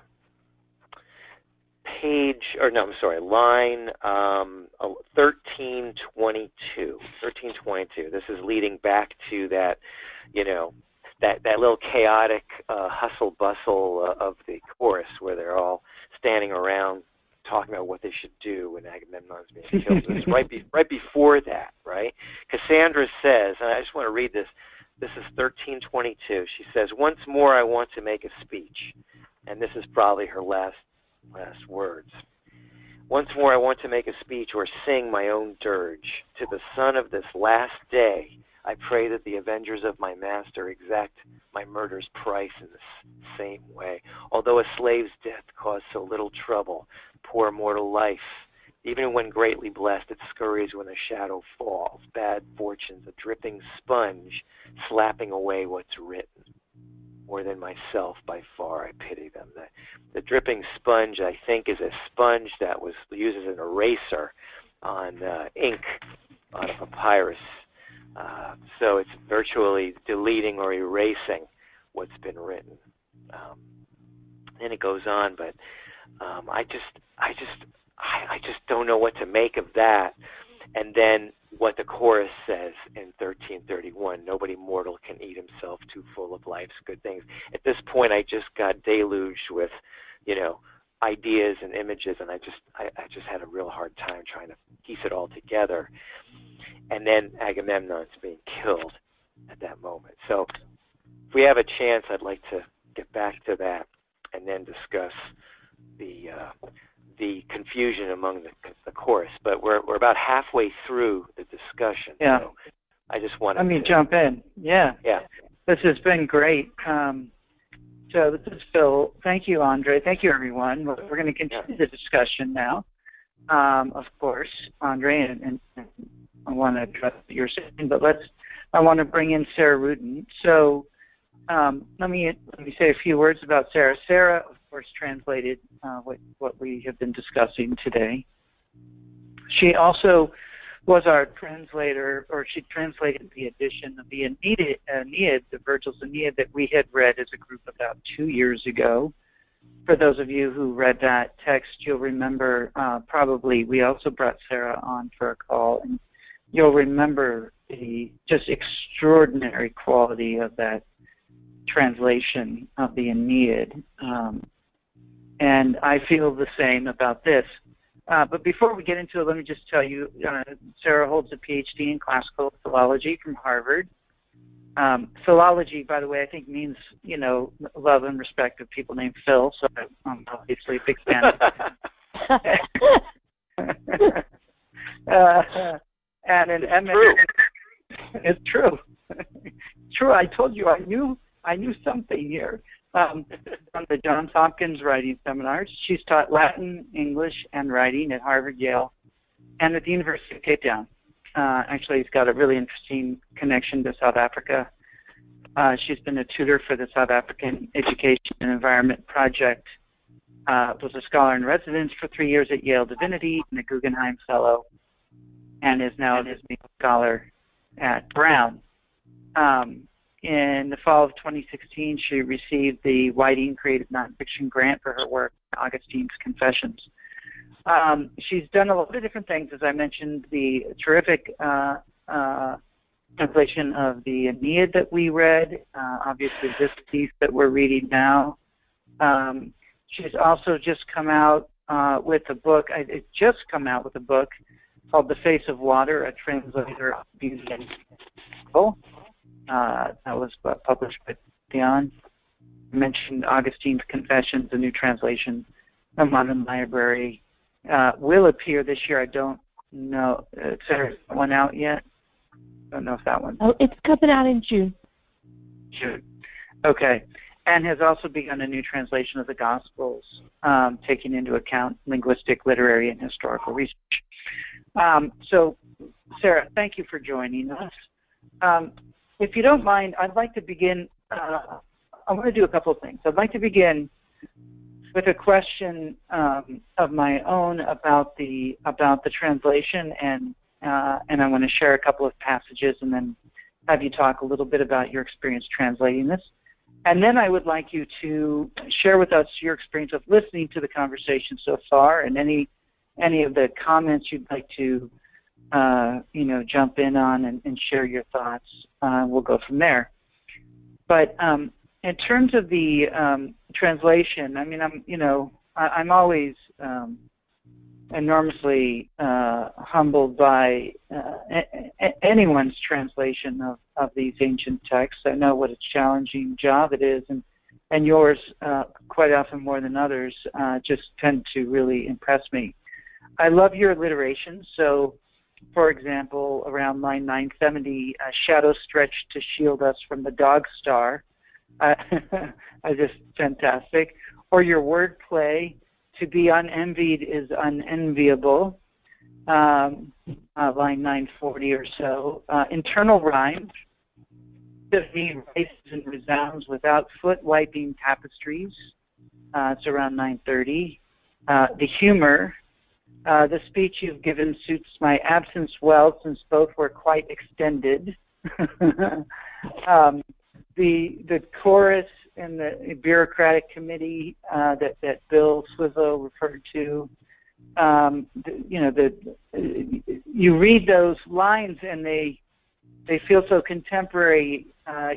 page, or no, I'm sorry, line um, thirteen twenty-two. thirteen twenty-two. This is leading back to that, you know, that, that little chaotic uh, hustle bustle uh, of the chorus where they're all standing around talking about what they should do when Agamemnon's being killed. It's right, be, right before that, right? Cassandra says, and I just want to read this. This is thirteen twenty-two. She says, "Once more I want to make a speech," and this is probably her last last words. "Once more I want to make a speech or sing my own dirge. To the son of this last day, I pray that the avengers of my master exact my murder's price in the same way. Although a slave's death caused so little trouble, poor mortal life, even when greatly blessed, it scurries when a shadow falls. Bad fortune's a dripping sponge, slapping away what's written. More than myself, by far, I pity them." The, the dripping sponge, I think, is a sponge that was used as an eraser on uh, ink on a papyrus. Uh, so it's virtually deleting or erasing what's been written. Um, and it goes on, but um, I just, I just, I, I just don't know what to make of that. And then what the chorus says in thirteen thirty-one, "Nobody mortal can eat himself too full of life's good things." At this point, I just got deluged with, you know, ideas and images, and I just, I, I just had a real hard time trying to piece it all together. And then Agamemnon's being killed at that moment. So if we have a chance, I'd like to get back to that and then discuss the uh, the confusion among the, the chorus. But we're we're about halfway through the discussion. Yeah. So I just wanted Let me to jump in. Yeah. Yeah. This has been great. Um, so this is Phil. Thank you, Andre. Thank you, everyone. We're, we're going to continue yeah. the discussion now. Um, of course, Andre, and, and, and I want to address what you're saying, but let's. I want to bring in Sarah Rudin. So um, let me let me say a few words about Sarah. Sarah, of course, translated uh, what, what we have been discussing today. She also was our translator, or she translated the edition of the Aeneid, Aeneid, the Virgil's Aeneid that we had read as a group about two years ago. For those of you who read that text, you'll remember uh, probably we also brought Sarah on for a call, and you'll remember the just extraordinary quality of that translation of the Aeneid. Um, and I feel the same about this. Uh, but before we get into it, let me just tell you, uh, Sarah holds a P H D in classical philology from Harvard. Um, philology, by the way, I think means, you know, love and respect of people named Phil, so I'm obviously a big fan of it. uh, and an M S. It's true. It's true. I told you I knew I knew something here. Um, from the Johns Hopkins Writing Seminars. She's taught Latin, English, and writing at Harvard, Yale, and at the University of Cape Town. Uh, actually, she's got a really interesting connection to South Africa. Uh, she's been a tutor for the South African Education and Environment Project, uh, was a scholar in residence for three years at Yale Divinity and a Guggenheim Fellow, and is now an Ismail Scholar at Brown. Um, In the fall of twenty sixteen, she received the Whiting Creative Nonfiction Grant for her work, Augustine's Confessions. Um, she's done a lot of different things, as I mentioned, the terrific uh, uh, translation of the Aeneid that we read, uh, obviously this piece that we're reading now. Um, she's also just come out uh, with a book, I, it just come out with a book called The Face of Water, a translator of beauty and evil. Uh, that was uh, published by Theon. I mentioned Augustine's Confessions, a new translation from London Library. Uh, will appear this year. I don't know. Uh, Sarah, is that one out yet? I don't know if that one. Oh, it's coming out in June. June. Okay. And has also begun a new translation of the Gospels, um, taking into account linguistic, literary, and historical research. Um, so, Sarah, thank you for joining us. Um, If you don't mind, I'd like to begin, uh, I want to do a couple of things. I'd like to begin with a question um, of my own about the about the translation, and uh, and I want to share a couple of passages and then have you talk a little bit about your experience translating this. And then I would like you to share with us your experience of listening to the conversation so far, and any any of the comments you'd like to Uh, you know, jump in on and, and share your thoughts. Uh, we'll go from there. But um, in terms of the um, translation, I mean, I'm, you know, I, I'm always um, enormously uh, humbled by uh, a- a- anyone's translation of, of these ancient texts. I know what a challenging job it is, and and yours, uh, quite often more than others, uh, just tend to really impress me. I love your alliteration, so for example, around line nine seventy, uh, shadow stretched to shield us from the dog star. Uh, I just fantastic. Or your wordplay, to be unenvied is unenviable. Um, uh, line nine forty or so. Uh, internal rhyme, to be races and resounds without foot wiping tapestries. Uh, it's around nine thirty. Uh, the humor. Uh, the speech you've given suits my absence well, since both were quite extended. um, the the chorus and the bureaucratic committee uh, that that Bill Swizzo referred to. Um, the, you know, the you read those lines and they they feel so contemporary. Uh,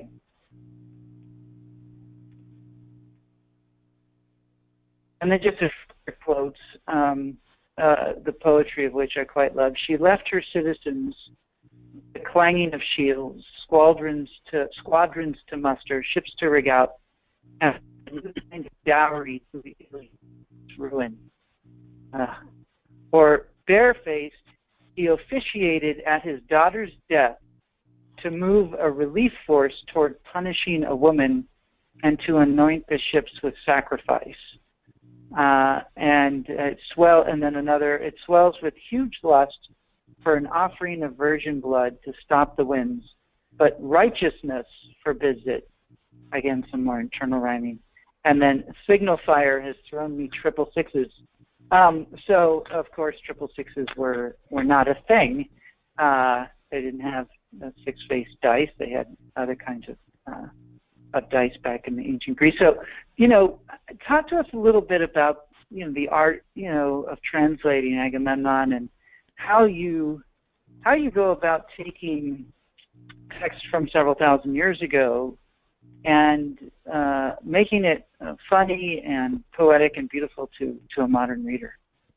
and then just a quotes. Um, Uh, the poetry of which I quite love. She left her citizens the clanging of shields, squadrons to squadrons to muster, ships to rig out, and dowry to the ruin. Uh, or barefaced, he officiated at his daughter's death to move a relief force toward punishing a woman and to anoint the ships with sacrifice. Uh, and it swell, and then another. It swells with huge lust for an offering of virgin blood to stop the winds, but righteousness forbids it. Again, some more internal rhyming. and then Signal Fire has thrown me triple sixes. Um, so, of course, triple sixes were, were not a thing. Uh, they didn't have uh, six-faced dice. They had other kinds of, uh, of dice back in the ancient Greece. So, you know, talk to us a little bit about, you know, the art, you know, of translating Agamemnon and how you how you go about taking text from several thousand years ago and uh, making it uh, funny and poetic and beautiful to, to a modern reader.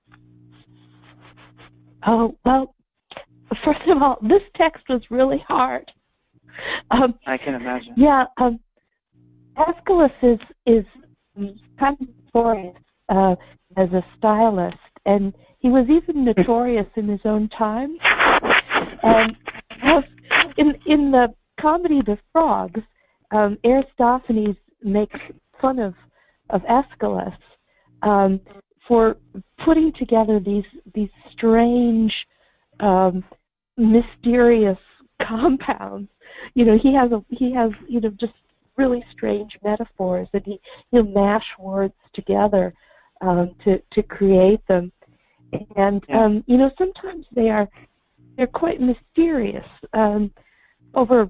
Oh, well, first of all, this text was really hard. Um, I can imagine. Yeah, um, Aeschylus is, is kind of notorious uh, as a stylist, and he was even notorious in his own time. And uh, in in the comedy The Frogs, um, Aristophanes makes fun of of Aeschylus um, for putting together these these strange, um, mysterious compounds. You know, he has a he has you know just really strange metaphors, and he he'll mash words together um, to to create them. And yeah. um, you know, sometimes they are they're quite mysterious um, over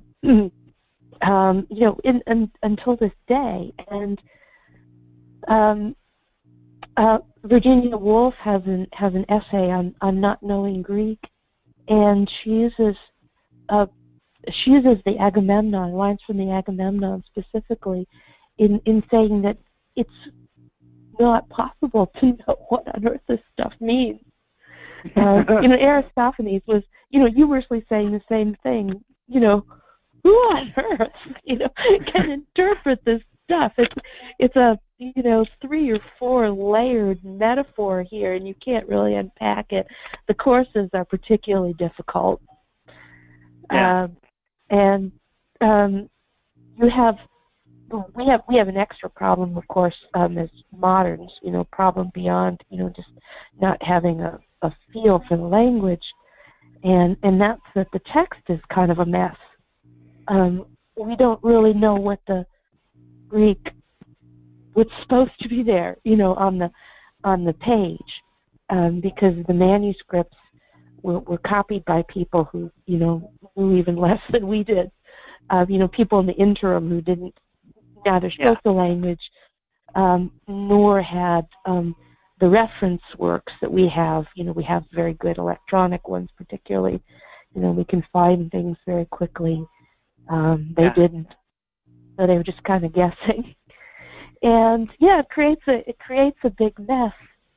um, you know in, in, until this day. And um, uh, Virginia Woolf has an has an essay on on not knowing Greek, and she uses uh, she uses the Agamemnon lines from the Agamemnon specifically in in saying that it's not possible to know what on earth this stuff means. Uh, you know, Aristophanes was, you know, humorously saying the same thing. You know, who on earth, you know, can interpret this stuff? It's it's a you know three or four layered metaphor here, and you can't really unpack it. The courses are particularly difficult. Yeah. Um, and um, you have we have we have an extra problem, of course, um, as moderns. You know, problem beyond you know just not having a, a feel for the language, and and that's that the text is kind of a mess. Um, we don't really know what the Greek was supposed to be there, you know, on the on the page, um, because the manuscripts were, were copied by people who you know knew even less than we did. Uh, you know, people in the interim who didn't neither spoke Yeah. the language um, nor had um, the reference works that we have. You know, we have very good electronic ones, particularly. You know, we can find things very quickly. Um, they Yeah. didn't, so they were just kind of guessing. And yeah, it creates a it creates a big mess.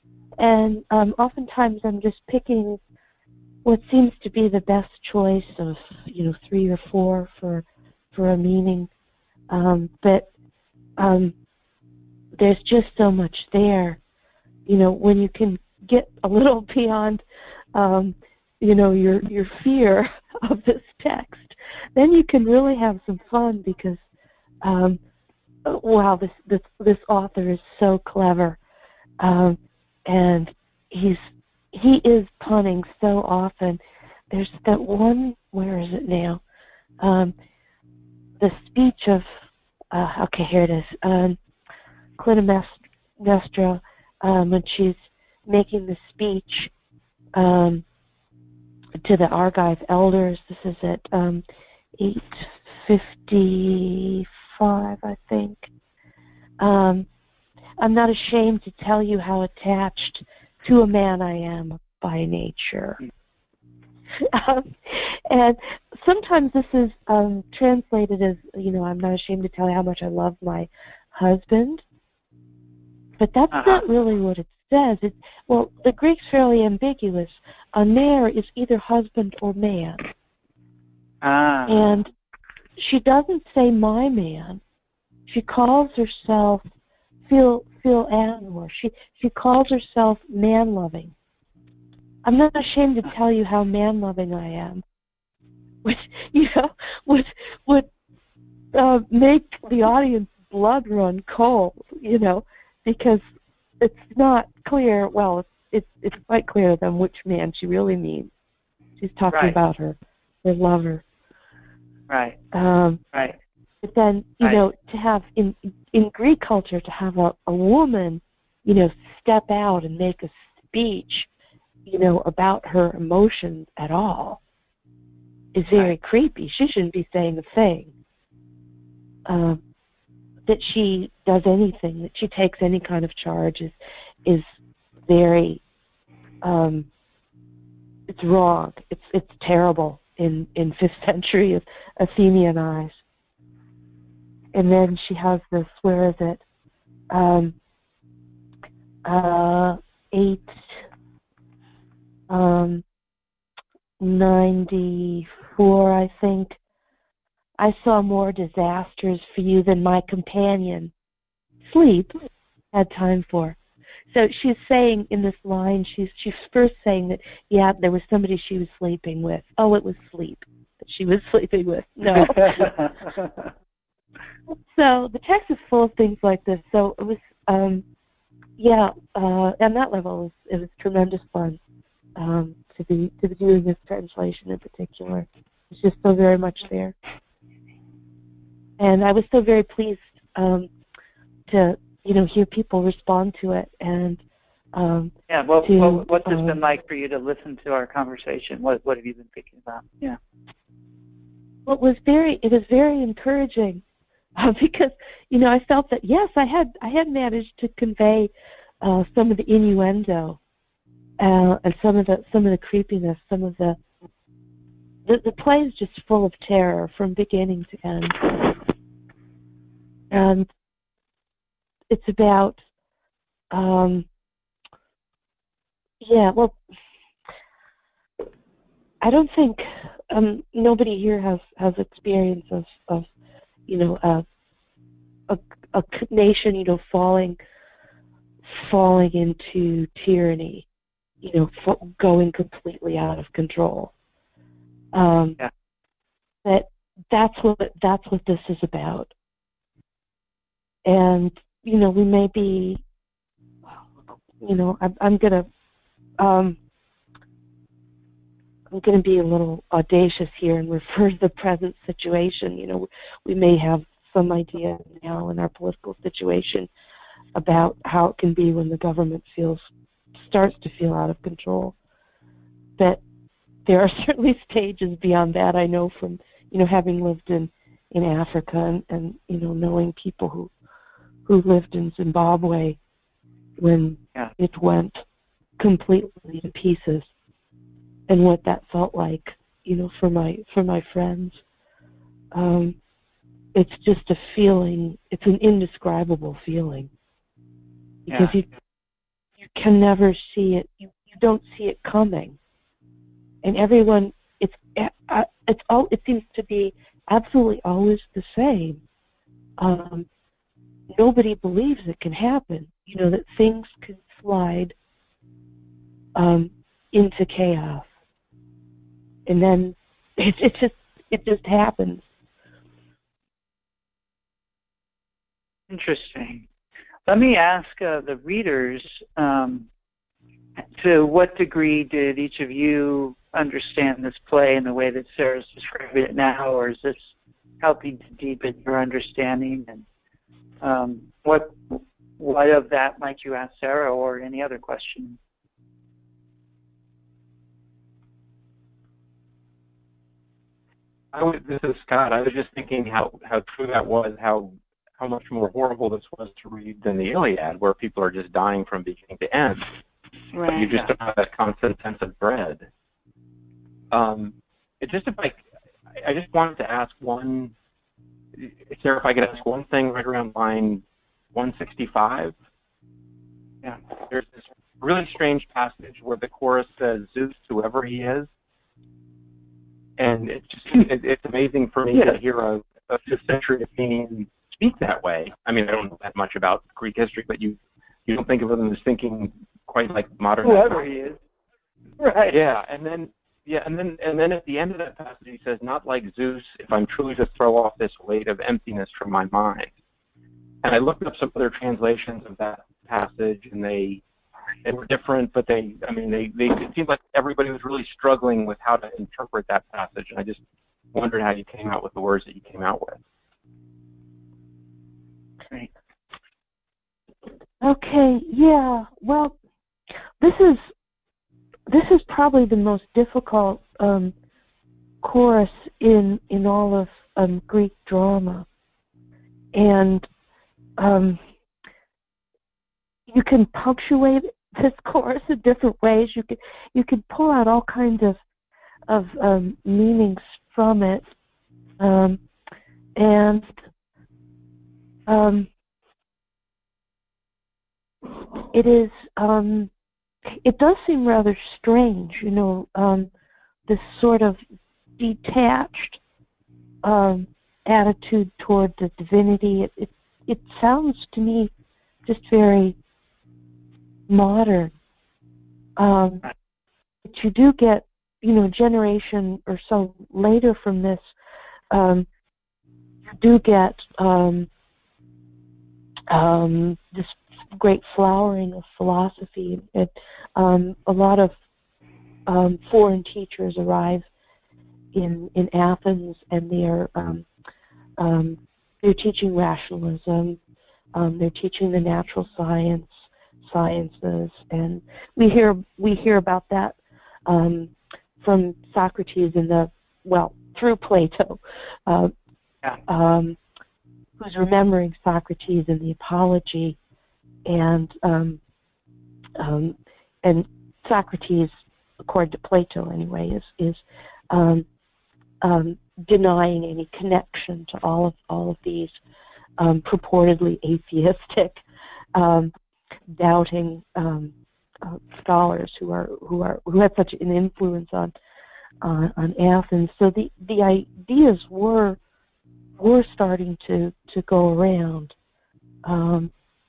And um, oftentimes, I'm just picking what seems to be the best choice of you know three or four for for a meaning. Um, but um, there's just so much there. You know, when you can get a little beyond, um, you know, your your fear of this text, then you can really have some fun because, um, wow, this this this author is so clever, um, and he's he is punning so often. There's that one. Where is it now? Um, the speech of. Uh, okay, here it is. Um, Clytemnestra, um, when she's making the speech um, to the Argive elders. This is at um, eight fifty-five, I think. Um, I'm not ashamed to tell you how attached to a man I am by nature. Um, and sometimes this is um, translated as, you know, I'm not ashamed to tell you how much I love my husband. But that's Uh-huh. not really what it says. It, well, the Greek's fairly ambiguous. A ner is either husband or man. Ah. And she doesn't say my man. She calls herself Phil Phil Anwar. She she calls herself man loving. I'm not ashamed to tell you how man loving I am. Which you know would would uh, make the audience blood run cold, you know, because it's not clear. Well, it's it's, it's quite clear then which man she really means. She's talking Right. about her her lover. Right. Um, right. But then, you right. know, to have in in Greek culture, to have a, a woman, you know, step out and make a speech, you know, about her emotions at all is very right. creepy. She shouldn't be saying a thing. Um, that she does anything, that she takes any kind of charge is is very um, it's wrong. It's it's terrible in, in fifth century Athenian eyes. And then she has this, where is it? Um, uh, eight um, ninety-four, I think. I saw more disasters for you than my companion, sleep, had time for. So she's saying in this line, she's she's first saying that, yeah, there was somebody she was sleeping with. Oh, it was sleep that she was sleeping with. No. So the text is full of things like this. So it was, um, yeah, uh, on that level, it was, it was tremendous fun um, to be to be doing this translation in particular. It's just so very much there. And I was so very pleased um, to, you know, hear people respond to it. And um, yeah, what, to, what what's it um, been like for you to listen to our conversation? What what have you been thinking about? Yeah. Well, it was very it was very encouraging uh, because, you know, I felt that yes, I had I had managed to convey uh, some of the innuendo uh, and some of the some of the creepiness, some of the the, the play is just full of terror from beginning to end. And it's about, um, yeah, well, I don't think, um, nobody here has, has experience of, of you know, uh, a, a nation, you know, falling, falling into tyranny, you know, f- going completely out of control. Um, yeah. That that's what that's what this is about. And, you know, we may be, you know, I'm, I'm going to, um, I'm going to be a little audacious here and refer to the present situation. You know, we may have some idea now in our political situation about how it can be when the government feels, starts to feel out of control. But there are certainly stages beyond that. I know from, you know, having lived in, in Africa and, and, you know, knowing people who, who lived in Zimbabwe when yeah. it went completely to pieces, and what that felt like, you know, for my for my friends. Um, it's just a feeling. It's an indescribable feeling because yeah. you you can never see it. You you don't see it coming, and everyone. It's uh, it's all. It seems to be absolutely always the same. Um, nobody believes it can happen. You know, that things can slide um, into chaos, and then it, it just it just happens. Interesting. Let me ask uh, the readers, um, to what degree did each of you understand this play in the way that Sarah's describing it now, or is this helping to deepen your understanding? And um, what what of that might you ask Sarah, or any other question? I was, this is Scott. I was just thinking how, how true that was, how how much more horrible this was to read than the Iliad, where people are just dying from beginning to end. Right. But you just don't have that constant sense of dread. Um, it just if I, I just wanted to ask one, Sarah, if I could ask one thing right around line one sixty-five. Yeah. There's this really strange passage where the chorus says, "Zeus, whoever he is," and it just it, it's amazing for me yeah. to hear a, a fifth century Athenian speak that way. I mean, I don't know that much about Greek history, but you you don't think of them as thinking quite like modern. Whoever he is. Right. Yeah, and then yeah, and then and then at the end of that passage he says, "Not like Zeus, if I'm truly to throw off this weight of emptiness from my mind." And I looked up some other translations of that passage, and they they were different, but they I mean they, they it seemed like everybody was really struggling with how to interpret that passage, and I just wondered how you came out with the words that you came out with. Okay, yeah. Well, this is this is probably the most difficult um, chorus in in all of um, Greek drama, and um, you can punctuate this chorus in different ways. You can you can pull out all kinds of of um, meanings from it, um, and um, it is. Um, it does seem rather strange, you know, um, this sort of detached um, attitude toward the divinity. It, it it sounds to me just very modern. Um, but you do get, you know, a generation or so later from this, um, you do get um, um, this great flowering of philosophy. It, um, a lot of um, foreign teachers arrive in in Athens, and they're um, um, they're teaching rationalism. Um, they're teaching the natural science sciences, and we hear we hear about that um, from Socrates in the well through Plato, uh, um, who's remembering Socrates in the Apology, and um, um, and Socrates, according to Plato anyway, is is um, um, denying any connection to all of all of these um, purportedly atheistic, um, doubting um, uh, scholars who are who are who had such an influence on uh, on Athens. So the the ideas were were starting to to go around. Um,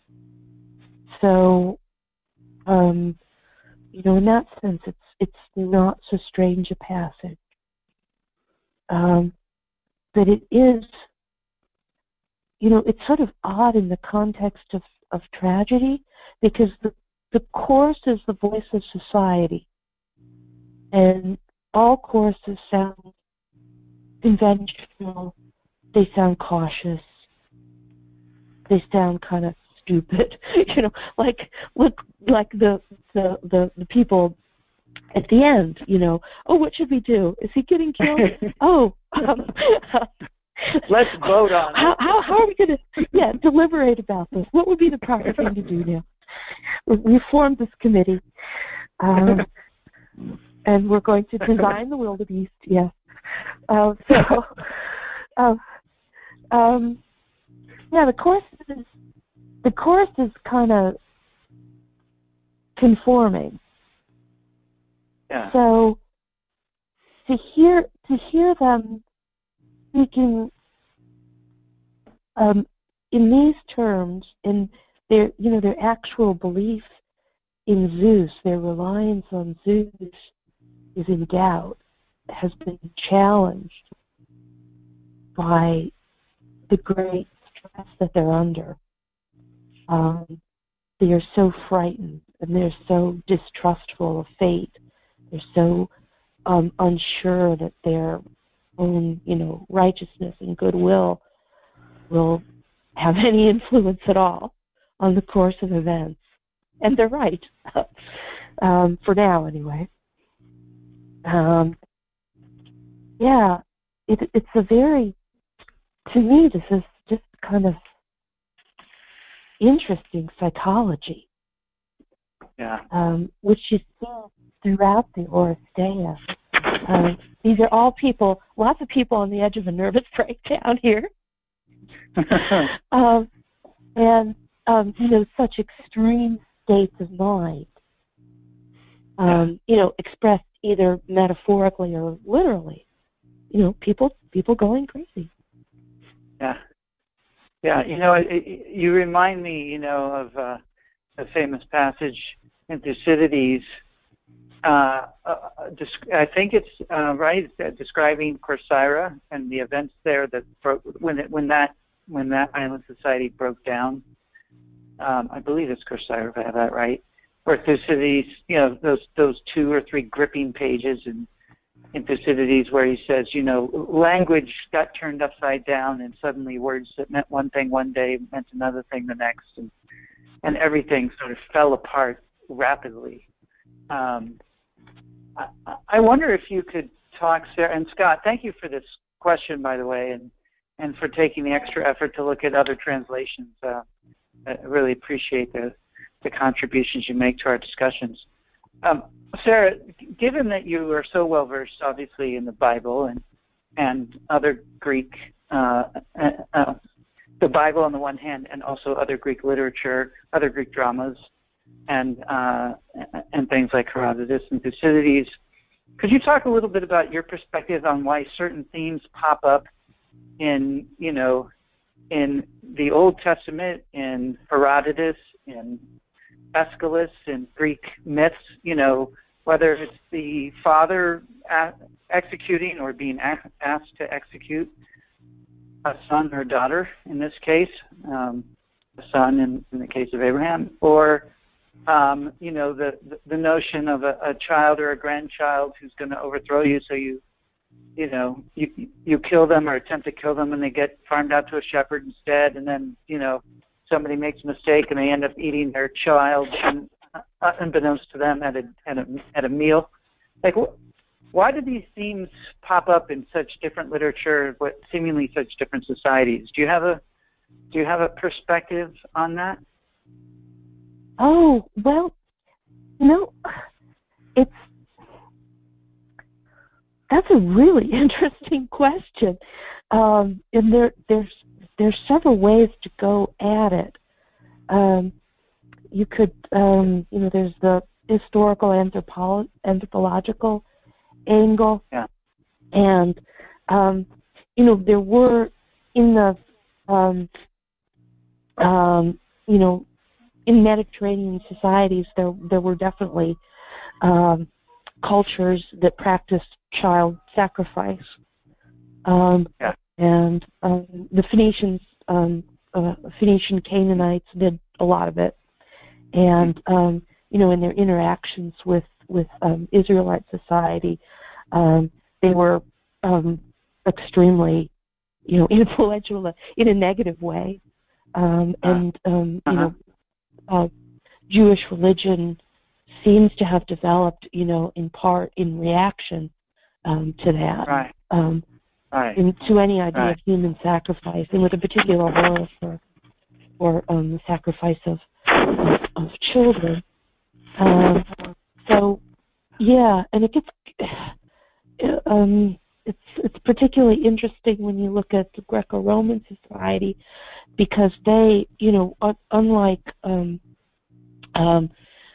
so um, you know, in that sense, it's it's not so strange a passage. Um, but it is, you know, it's sort of odd in the context of, of tragedy, because the, the chorus is the voice of society. And all choruses sound conventional, they sound cautious, they sound kind of stupid. you know, like look like the, the, the, the people at the end, you know, oh, what should we do? Is he getting killed? oh, um, let's vote on it. How, how, how are we going to, yeah, deliberate about this? What would be the proper thing to do now? We formed this committee, um, and we're going to design the wildebeest. Yes. Uh, so, uh, um, yeah, the course is the course is kind of conforming. Yeah. So to hear to hear them speaking um, in these terms, in their you know their actual belief in Zeus, their reliance on Zeus is in doubt, has been challenged by the great stress that they're under. Um, they are so frightened, and they're so distrustful of fate. They're so um, unsure that their own, you know, righteousness and goodwill will have any influence at all on the course of events. And they're right, um, for now anyway. Um, yeah, it, it's a very, to me, this is just kind of interesting psychology, yeah. um, which you see throughout the Oresteia. Um, these are all people, lots of people on the edge of a nervous breakdown here. um, and, um, you know, such extreme states of mind, um, you know, expressed either metaphorically or literally. You know, people people going crazy. Yeah. Yeah, you know, it, it, you remind me, you know, of uh, a famous passage in Thucydides. Uh, uh, I think it's uh, right uh, describing Corcyra and the events there that broke when it, when that when that island society broke down. Um, I believe it's Corcyra, if I have that right. Where Thucydides, you know, those those two or three gripping pages in in Thucydides where he says, you know, language got turned upside down, and suddenly words that meant one thing one day meant another thing the next, and and everything sort of fell apart rapidly. Um, I, I wonder if you could talk, Sarah, and Scott, thank you for this question, by the way, and, and for taking the extra effort to look at other translations. Uh, I really appreciate the, the contributions you make to our discussions. Um, Sarah, given that you are so well versed, obviously, in the Bible and and other Greek, uh, uh, uh, the Bible on the one hand, and also other Greek literature, other Greek dramas, and uh, and things like Herodotus and Thucydides, could you talk a little bit about your perspective on why certain themes pop up in, you know, in the Old Testament, in Herodotus, in Aeschylus, in Greek myths, you know, whether it's the father executing or being asked to execute a son or daughter, in this case, um, a son in, in the case of Abraham, or, um, you know, the, the notion of a, a child or a grandchild who's going to overthrow you, so you, you know, you, you kill them or attempt to kill them and they get farmed out to a shepherd instead, and then, you know, somebody makes a mistake and they end up eating their child and, uh, unbeknownst to them at a, at a, at a meal. Like, wh- why do these themes pop up in such different literature, what seemingly such different societies? Do you have a do you have a perspective on that? Oh, well, you know, it's that's a really interesting question, um, and there there's there's several ways to go at it. Um, you could, um, you know, there's the historical anthropo- anthropological angle, yeah. and um, you know, there were in the um, um, you know, in Mediterranean societies, there there were definitely um, cultures that practiced child sacrifice, um, yeah. and um, the Phoenicians, um, uh, Phoenician Canaanites did a lot of it, and um, you know, in their interactions with with um, Israelite society, um, they were um, extremely, you know, influential in a negative way, um, and um, uh-huh. you know, uh, Jewish religion seems to have developed, you know, in part in reaction um, to that, right. um, right. in, to any idea right. of human sacrifice, and with a particular horror for for um, the sacrifice of of, of children. Um, so, yeah, and it gets um, it's it's particularly interesting when you look at the Greco-Roman society, because they, you know, un- unlike um, um,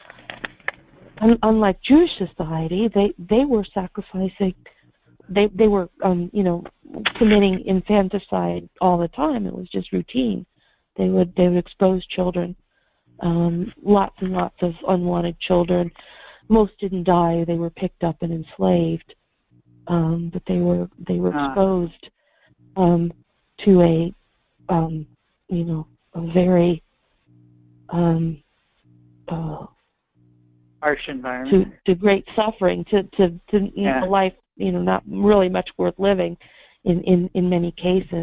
un- unlike Jewish society, they they were sacrificing, they they were um, you know, committing infanticide all the time. It was just routine. They would they would expose children, um, lots and lots of unwanted children. Most didn't die; they were picked up and enslaved. Um, but they were they were exposed um, to a um, you know, a very um, uh, harsh environment, to, to great suffering, to to, to you yeah. know, life, you know, not really much worth living, in in, in many cases.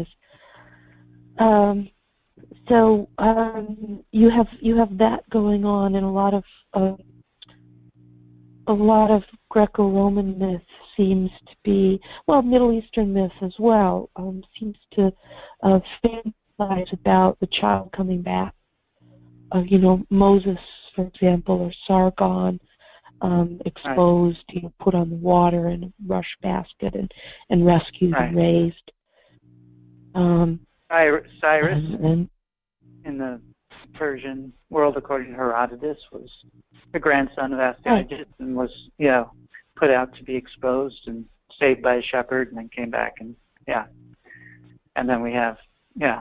Um, so um, you have you have that going on, and a lot of uh, a lot of Greco-Roman myth seems to be, well, Middle Eastern myth as well, um, seems to uh, fantasize about the child coming back. Uh, you know, Moses, for example, or Sargon, um, exposed, right. you know, put on the water in a rush basket and, and rescued right. and raised. Um, Cyrus and, and, in the Persian world, according to Herodotus, was the grandson of Astyages right. and was, you know, put out to be exposed and saved by a shepherd, and then came back, and yeah. And then we have, yeah.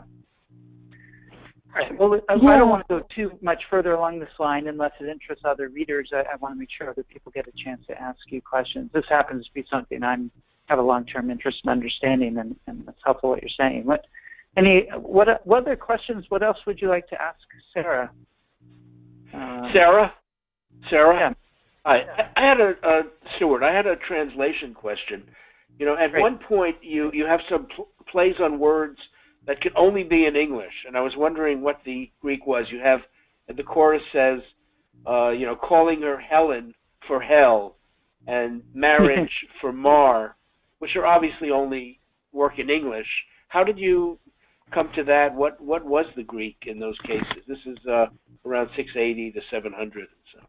All right. Well, I, yeah. I don't want to go too much further along this line unless it interests other readers. I, I want to make sure other people get a chance to ask you questions. This happens to be something I have a long-term interest in understanding, and, and it's helpful what you're saying. What, any, what, what other questions? What else would you like to ask Sarah? Uh, Sarah? Sarah? Yeah. Hi. I, I had a, uh, Stuart, I had a translation question. You know, at Great. one point you, you have some pl- plays on words that can only be in English, and I was wondering what the Greek was. You have and the chorus says, uh, you know, calling her Helen for hell, and marriage for Mar, which are obviously only work in English. How did you come to that? What what was the Greek in those cases? This is uh, around six eighty to seven hundred. So.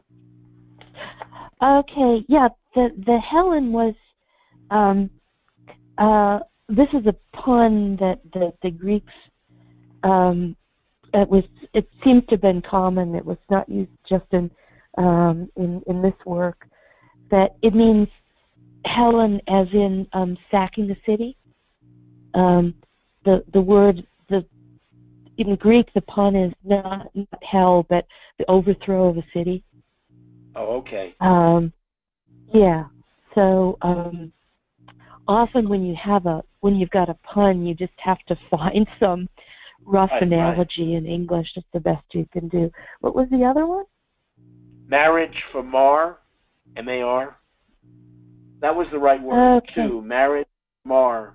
Okay, yeah, the the Helen was. Um, uh, this is a pun that the the Greeks. Um, it was. It seems to have been common. It was not used just in um, in in this work. That it means Helen, as in um, sacking the city. Um, the the word the in Greek the pun is not, not hell but the overthrow of a city. Oh, okay. Um, yeah. So um, often when you have a when you've got a pun, you just have to find some rough right, analogy right. in English. It's the best you can do. What was the other one? Marriage for Mar, M A R. That was the right word okay. too. Marriage for Mar.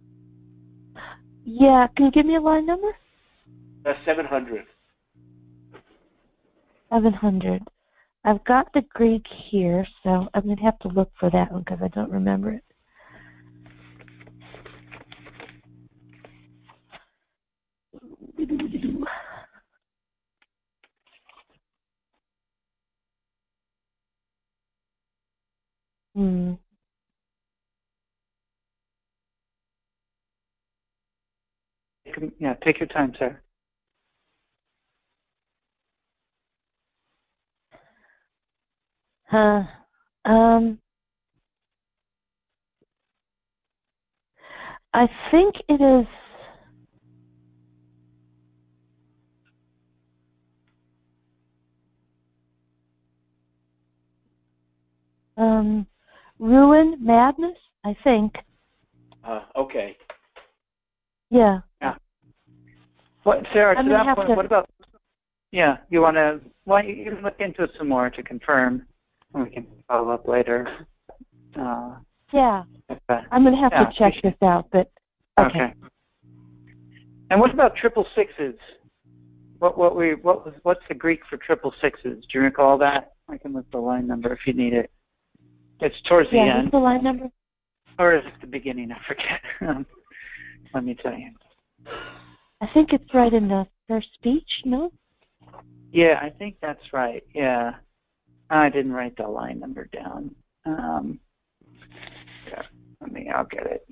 Yeah. Can you give me a line number? That's seven hundred. Seven hundred. I've got the Greek here, so I'm going to have to look for that one because I don't remember it. Hmm. Yeah, take your time, sir. Huh. Um. I think it is. Um, ruin, madness, I think. Uh, okay. Yeah. Yeah. What, Sarah, I'm to gonna that have point, to... what about, yeah, you want to, why don't you look into it some more to confirm, and we can follow up later. Uh, yeah. okay. I'm going to have yeah, to check this out, but okay. okay. And what about triple sixes? What what we what was what's the Greek for triple sixes? Do you recall that? I can look the line number if you need it. It's towards the yeah, end. What's the line number? Or is it the beginning? I forget. um, let me tell you. I think it's right in the first speech, no? Yeah, I think that's right. Yeah. I didn't write the line number down. Um, yeah, let me, I'll get it.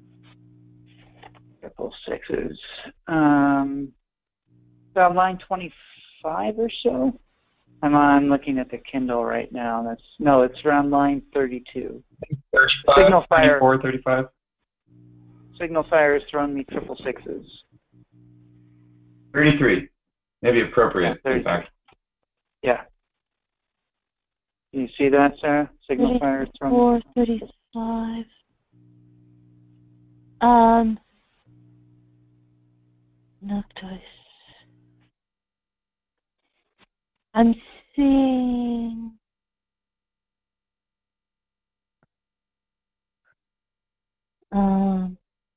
Triple sixes. Um, about line twenty-five or so. I'm on looking at the Kindle right now. That's no, it's around line thirty-two. thirty-five, Signal fire. twenty-four, thirty-five. Signal fire is throwing me triple sixes. thirty-three. Maybe appropriate. Yeah, in fact. yeah. Can you see that, Sarah? Signal fire is throwing me. thirty-five. Um, Noctis. I'm seeing. Um.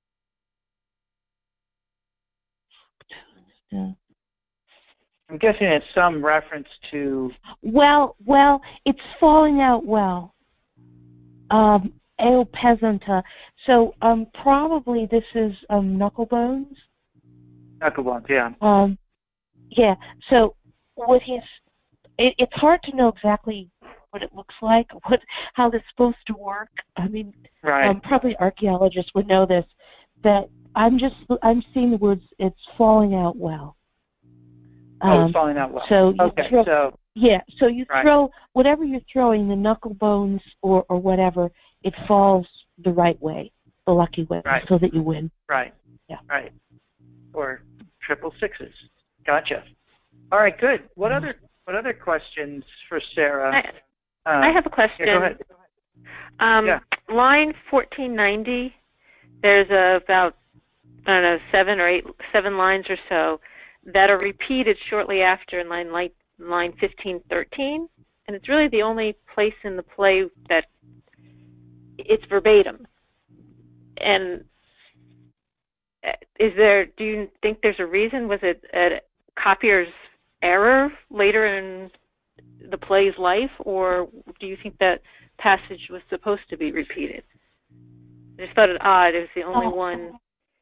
I'm guessing it's some reference to. Well, well, it's falling out well. Um, Eo Peasanta. So, um, probably this is um Knucklebones. Knucklebones, yeah. Um, yeah. So, with his, it, it's hard to know exactly what it looks like, what how this is supposed to work. I mean, right. um, probably archaeologists would know this. That I'm just I'm seeing the words. It's falling out well. Um, oh, it's um, falling out well. So you okay, throw, so yeah, so you right. throw whatever you're throwing, the knuckle bones or or whatever, it falls the right way, the lucky way, right. so that you win. Right. Yeah. Right. Or triple sixes. Gotcha. All right, good. What other what other questions for Sarah? I, uh, I have a question. Yeah, go ahead. Um, yeah. Line fourteen ninety, there's a, about, I don't know, seven or eight, seven lines or so that are repeated shortly after in line, line, line fifteen thirteen, and it's really the only place in the play that it's verbatim. And is there, do you think there's a reason? Was it a copier's error later in the play's life, or do you think that passage was supposed to be repeated? I just thought it odd. It was the only Oh. one.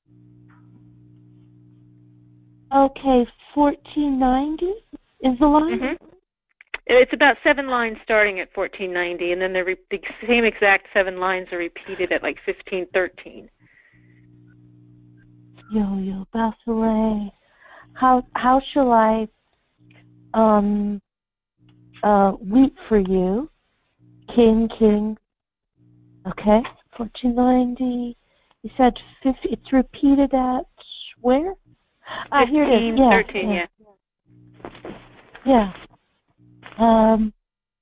Okay, fourteen ninety is the line? Mm-hmm. It's about seven lines starting at fourteen ninety, and then the, re- the same exact seven lines are repeated at like fifteen thirteen. Yo-yo Basile. How how shall I um uh weep for you? King, king. Okay, fourteen ninety. You said fifty. It's repeated at where? Ah, here it is. Yeah, thirteen, yeah. yeah. Yeah. Um.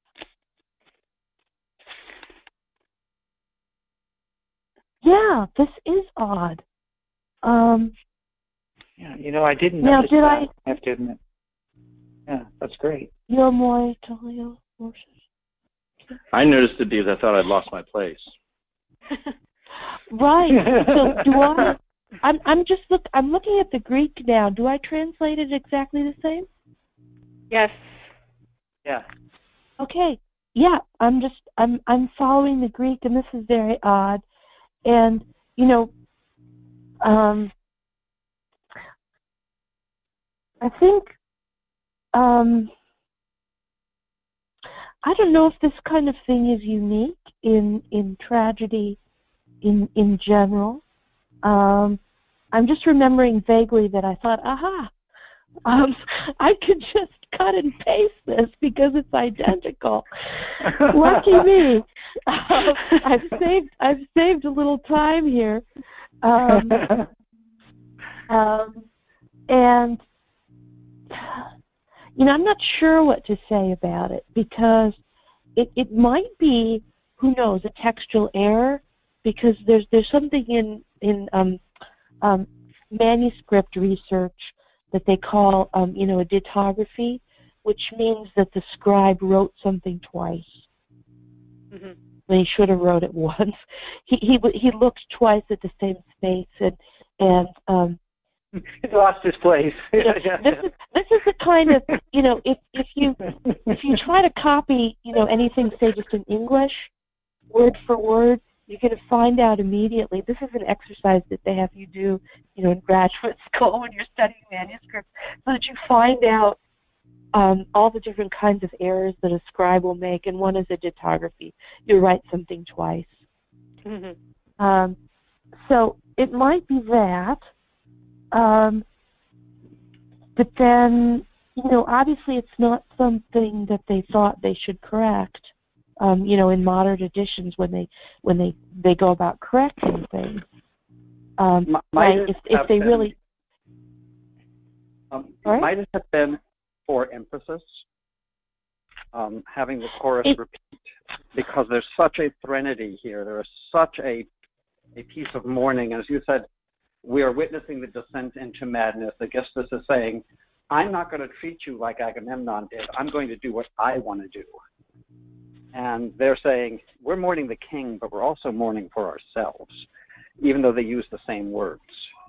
Yeah, this is odd. Um. Yeah, you know, I didn't Now, notice did that, I? I have to admit. Yeah, that's great. Yo moi Italio. I noticed it because I thought I'd lost my place. Right. So do I? I'm I'm just look. I'm looking at the Greek now. Do I translate it exactly the same? Yes. Yeah. Okay. Yeah. I'm just I'm I'm following the Greek, and this is very odd. And you know, um, I think um, I don't know if this kind of thing is unique in in tragedy in in general. Um, I'm just remembering vaguely that I thought, aha, um, I could just cut and paste this because it's identical. Lucky me. Um, I've saved I've saved a little time here. Um, um, and you know, I'm not sure what to say about it because it, it might be, who knows, a textual error, because there's there's something in in um, um, manuscript research that they call um, you know a ditography, which means that the scribe wrote something twice mm-hmm. when he should have wrote it once. He he he looked twice at the same space, and and um, he lost his place. You know, this is this is the kind of you know if if you if you try to copy you know anything, say just in English, word for word, you're going to find out immediately. This is an exercise that they have you do, you know, in graduate school when you're studying manuscripts, so that you find out um, all the different kinds of errors that a scribe will make. And one is a ditography. You write something twice. Mm-hmm. Um, so it might be that. Um, but then, you know, obviously it's not something that they thought they should correct. Um, you know, in modern editions, when they when they, they go about correcting things, um, M- right? If if they been, really, um, right? might it have been for emphasis, um, having the chorus it, repeat, because there's such a threnody here. There is such a a piece of mourning, as you said. We are witnessing the descent into madness. Aegisthus is saying, "I'm not going to treat you like Agamemnon did. I'm going to do what I want to do." And they're saying, we're mourning the king, but we're also mourning for ourselves, even though they use the same words.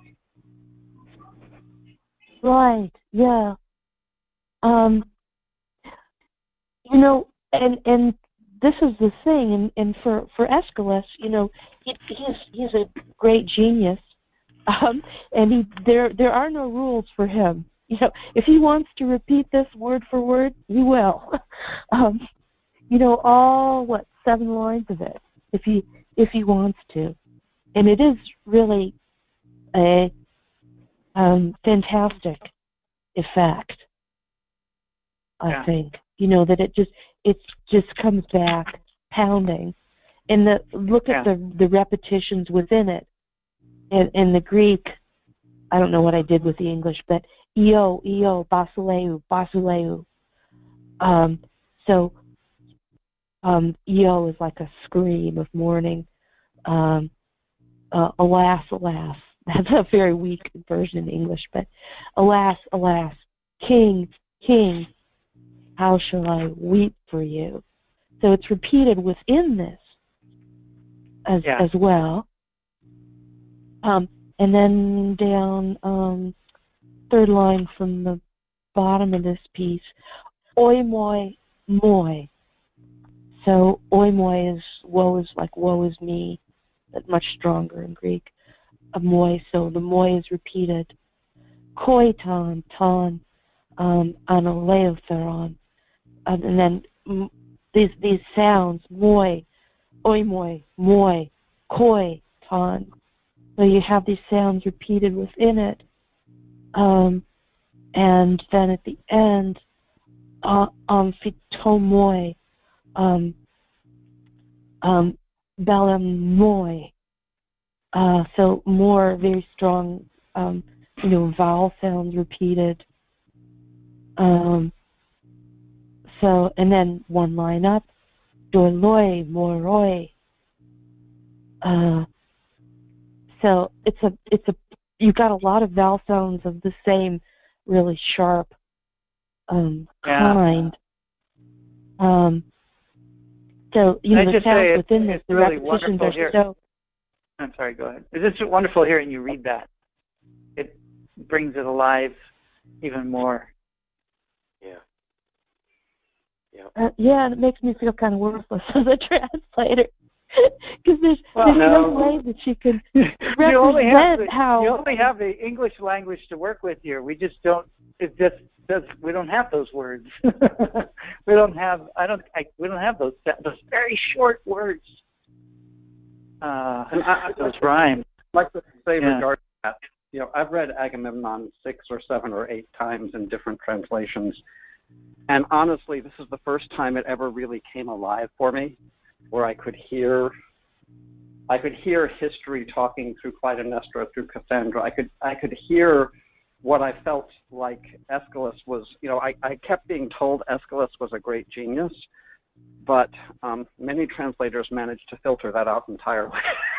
Right, yeah. Um, you know, and and this is the thing, and, and for, for Aeschylus, you know, he, he's he's a great genius, um, and he there there are no rules for him. You know, if he wants to repeat this word for word, he will. um, You know, all what seven lines of it, if he if he wants to, and it is really a um, fantastic effect. I Yeah. think you know that it just it just comes back pounding, and the look at Yeah. the the repetitions within it, and in the Greek. I don't know what I did with the English, but eo eo basileu basileu. Um, so. Um, Eo is like a scream of mourning. Um, uh, alas, alas. That's a very weak version in English, but alas, alas. King, king, how shall I weep for you? So it's repeated within this as yeah. as well. Um, and then down um, third line from the bottom of this piece, oi moi moi. So oi moi is woe is like woe is me, but much stronger in Greek. A moi, so the moi is repeated. Koi ton ton, um, analeotheron, um, and then m- these these sounds moi, oi moi moi, koi ton. So you have these sounds repeated within it, um, and then at the end, uh, um, fitomoi, um, um, balamoi. Uh, so more very strong, um, you know, vowel sounds repeated. Um, so and then one line up, dorloi moroi. Uh, so it's a it's a you've got a lot of vowel sounds of the same really sharp um, Yeah. kind. Um, so you I know the just say sounds it- within this, it's the really repetitions wonderful are here. so. I'm sorry, go ahead. It's just wonderful hearing you read that. It brings it alive even more. Yeah. Yeah. Uh, yeah, and it makes me feel kind of worthless as a translator because there's Well, there's no. no. way that you can you only have represent the, how. you only have the English language to work with here. We just don't. It just does. We don't have those words. we don't have. I don't. I, we don't have those those very short words. Uh, And I, I'd those like to- rhymes. I'd like to say Yeah. regarding that, you know, I've read Agamemnon six or seven or eight times in different translations, and honestly, this is the first time it ever really came alive for me, where I could hear, I could hear history talking through Clytemnestra, through Cassandra. I could, I could hear what I felt like Aeschylus was. You know, I, I kept being told Aeschylus was a great genius, but um, many translators managed to filter that out entirely.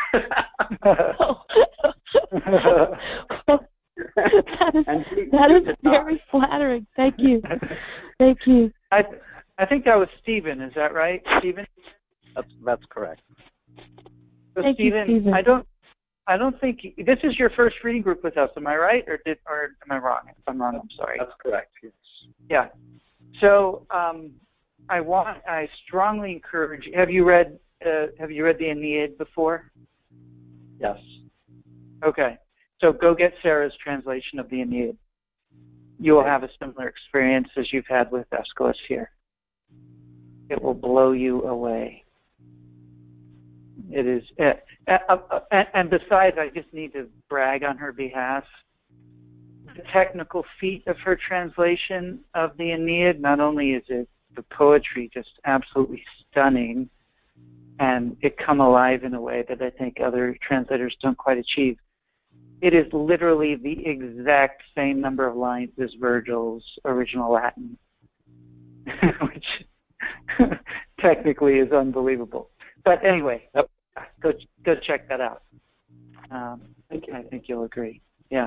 that is, And he- that he is did not. very flattering. Thank you. Thank you. I I think that was Stephen. Is that right, Stephen? That's that's correct. So Thank you, Stephen, Stephen. I don't I don't think this is your first reading group with us. Am I right, or did or am I wrong? If I'm wrong, I'm sorry. That's correct. Yes. Yeah. So um, I want I strongly encourage. Have you read uh, Have you read the Aeneid before? Yes. Okay. So go get Sarah's translation of the Aeneid. You will have a similar experience as you've had with Aeschylus here. It will blow you away. It is, uh, uh, uh, and besides, I just need to brag on her behalf. The technical feat of her translation of the Aeneid, not only is it the poetry just absolutely stunning, and it come alive in a way that I think other translators don't quite achieve. It is literally the exact same number of lines as Virgil's original Latin, which technically is unbelievable. But anyway, go go check that out. Um, I think you'll agree. Yeah.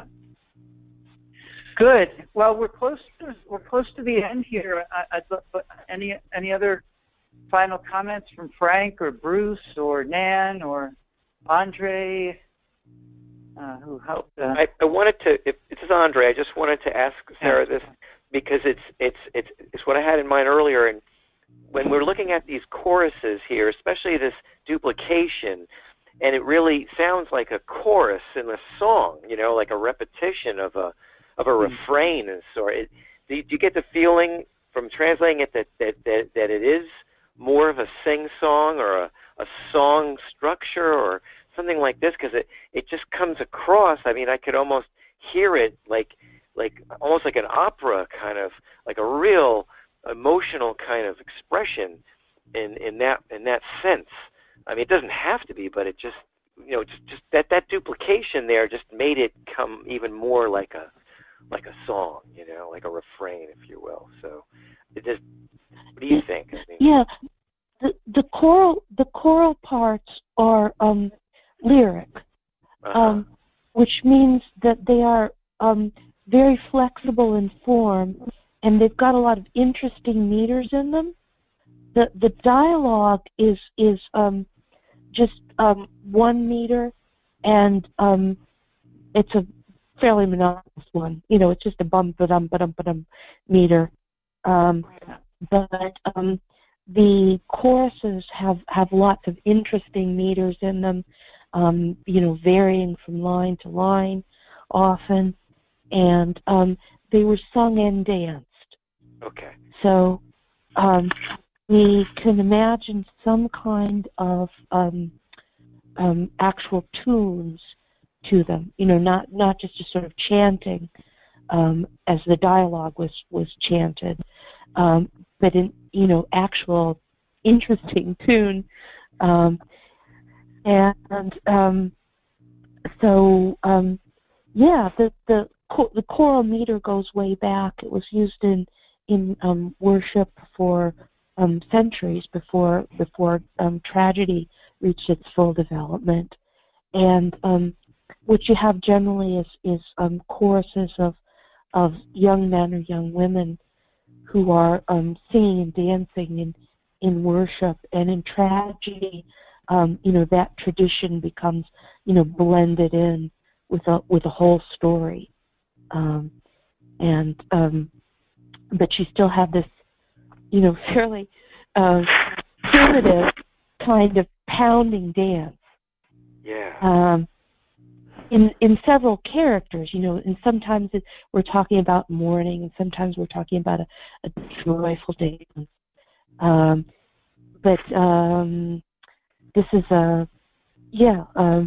Good. Well, we're close to we're close to the end here. I, I'd, but any any other final comments from Frank or Bruce or Nan or Andre? Uh, who helped? Uh, I, I wanted to. If, this is Andre. I just wanted to ask Sarah this because it's it's it's it's what I had in mind earlier. And when we're looking at these choruses here, especially this duplication, and it really sounds like a chorus in a song. You know, like a repetition of a of a refrain and sort. It, do, you, do you get the feeling from translating it that that that, that it is more of a sing song or a, a song structure or something like this, because it, it just comes across. I mean, I could almost hear it like like almost like an opera kind of, like a real emotional kind of expression in, in that in that sense. I mean, it doesn't have to be, but it just, you know, just, just that, that duplication there just made it come even more like a like a song, you know, like a refrain, if you will. So, it just, what do you think? I mean, Yeah, the the choral the choral parts are um, lyric, uh-huh. um, which means that they are um, very flexible in form, and they've got a lot of interesting meters in them. The the dialogue is is um, just um, one meter, and um, it's a fairly monotonous one. You know, it's just a bum ba dum ba dum ba dum meter. Um, but um, the choruses have, have lots of interesting meters in them, um, you know, varying from line to line often. And um, they were sung and danced. Okay. So um, we can imagine some kind of um, um, actual tunes to them, you know, not, not just a sort of chanting um, as the dialogue was, was chanted, um, but in, you know, actual interesting tune. Um, and um, so, um, yeah, the, the, the choral meter goes way back. It was used in, in um, worship for um, centuries before, before um, tragedy reached its full development. And um, what you have generally is, is um, choruses of, of young men or young women who are um, singing and dancing in, in worship. And in tragedy, um, you know, that tradition becomes, you know, blended in with a, with a whole story. Um, and um, but you still have this, you know, fairly uh, primitive kind of pounding dance. Yeah. Um, in in several characters, you know, and sometimes it, we're talking about mourning, and sometimes we're talking about a, a joyful dance. Um, but um, this is a, yeah. Um,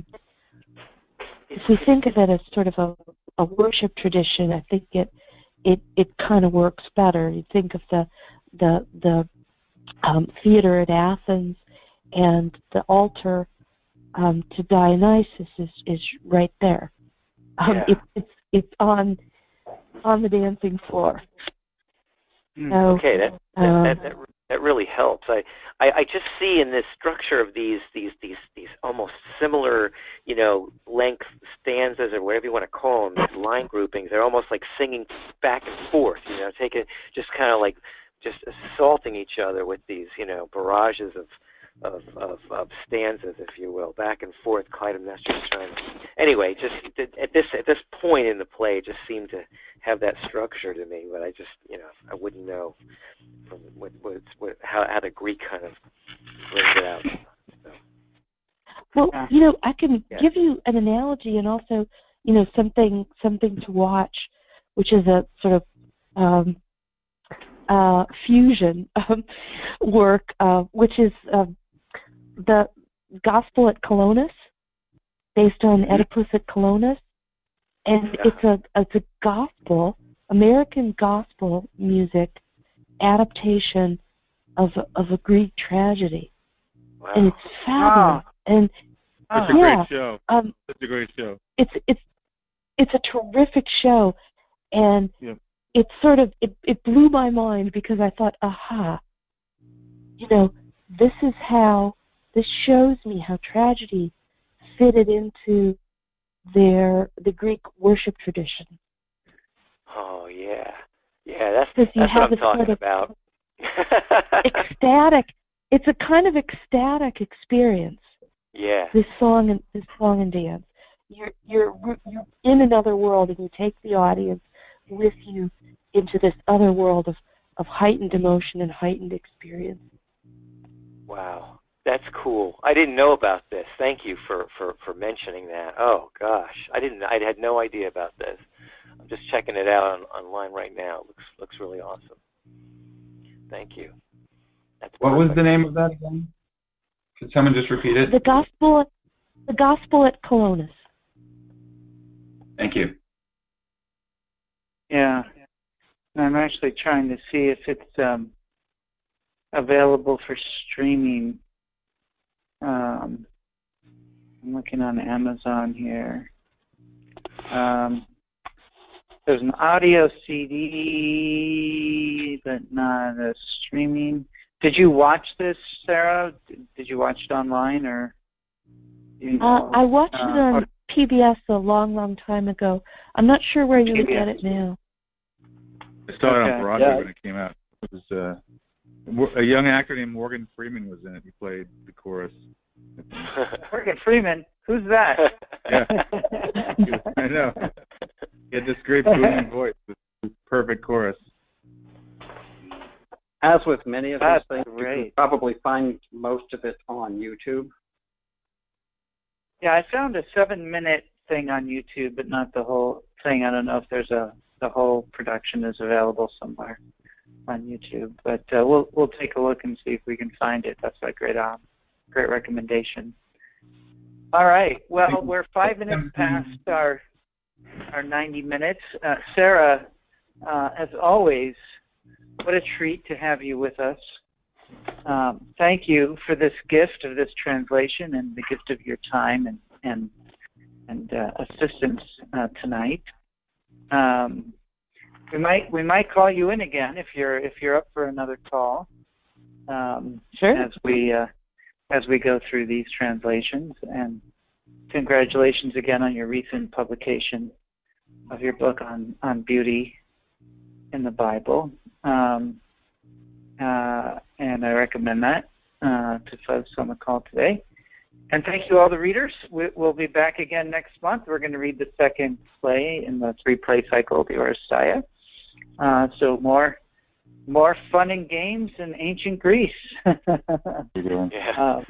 if we think of it as sort of a, a worship tradition, I think it it it kind of works better. You think of the the the um, theater at Athens, and the altar um, to Dionysus is, is right there. Um, Yeah. it, it's it's on on the dancing floor. So, okay, that that, um, that that that really helps. I, I I just see in this structure of these these these these almost similar, you know, length stanzas or whatever you want to call them, these line groupings. They're almost like singing back and forth. You know, taking just kind of like just assaulting each other with these, you know, barrages of of of, of stanzas, if you will, back and forth. Clytemnestra trying. Anyway, just at this at this point in the play, it just seemed to have that structure to me, but I just, you know, I wouldn't know from what, what, what how, how the Greek kind of brings it out. So. Well, you know, I can Yeah. give you an analogy and also, you know, something something to watch, which is a sort of um, uh, fusion um, work, uh, which is uh, the Gospel at Colonus, based on Mm-hmm. Oedipus at Colonus. And Yeah. it's a it's a gospel, American gospel music adaptation of of a Greek tragedy, Wow. and it's fabulous. Wow. And Such a yeah, great show. um, Such a great show. it's it's it's a terrific show, and Yep. it sort of it, it blew my mind because I thought, aha, you know, this is how this shows me how tragedy fitted into their the Greek worship tradition. Oh yeah, yeah. That's Because you that's what have I'm this talking sort of about. ecstatic. It's a kind of ecstatic experience. Yeah. This song and this song and dance. You're you're you're in another world, and you take the audience with you into this other world of, of heightened emotion and heightened experience. Wow. That's cool. I didn't know about this. Thank you for, for, for mentioning that. Oh gosh, I didn't. I had no idea about this. I'm just checking it out on, online right now. It looks looks really awesome. Thank you. That's What was perfect. the name of that again? Could someone just repeat it? The gospel, the gospel at Colonus. Thank you. Yeah. I'm actually trying to see if it's um, available for streaming. Um, I'm looking on Amazon here. Um, there's an audio C D, but not a streaming. Did you watch this, Sarah? Did you watch it online, or? You know, uh, I watched uh, it on P B S a long, long time ago. I'm not sure where you would get it now. I saw it Okay. on Broadway Yeah. when it came out. It was uh, a young actor named Morgan Freeman was in it. He played the chorus. Morgan Freeman? Who's that? Yeah. I know. He had this great booming voice, this perfect chorus. As with many of That's these things, great. you can probably find most of it on YouTube. Yeah, I found a seven-minute thing on YouTube, but not the whole thing. I don't know if there's a the whole production is available somewhere on YouTube, but uh, we'll we'll take a look and see if we can find it. That's a great um, great recommendation. All right. Well, we're five minutes past our our ninety minutes. Uh, Sarah, uh, as always, what a treat to have you with us. Um, thank you for this gift of this translation and the gift of your time and and and uh, assistance uh, tonight. Um, we might we might call you in again if you're if you're up for another call. Um, sure. As we uh, as we go through these translations, and congratulations again on your recent publication of your book on on beauty in the Bible. Um, uh, and I recommend that uh, to folks on the call today. And thank you all the readers. We, we'll be back again next month. We're going to read the second play in the three-play cycle, the Oresteia. Uh, so more more fun and games in ancient Greece. Yeah. um,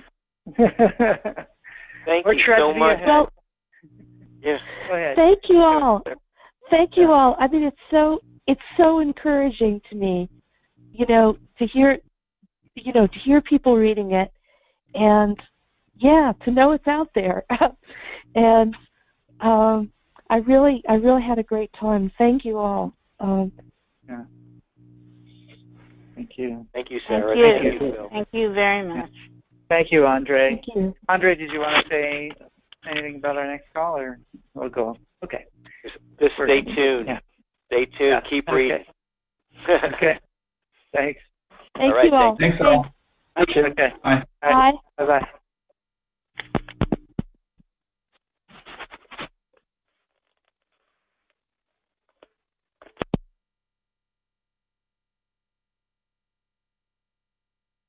Thank or you so much. ahead. Well, Yes. Go ahead. thank you all. Thank you all. I mean, it's so it's so encouraging to me, you know, to hear, you know, to hear people reading it, and yeah, to know it's out there. and um, I really, I really had a great time. Thank you all. Um, yeah. Thank you. Thank you, Sarah. Thank you. Thank you, Phil. Thank you very much. Thank you, Andre. thank you. Andre, did you want to say anything about our next call, or we'll go? Okay. Just, just stay tuned. Yeah. Stay tuned. Yeah. Keep Okay. reading. Okay. Thanks. Thank all right, you all. Thanks all. Okay. Bye. Bye. Bye.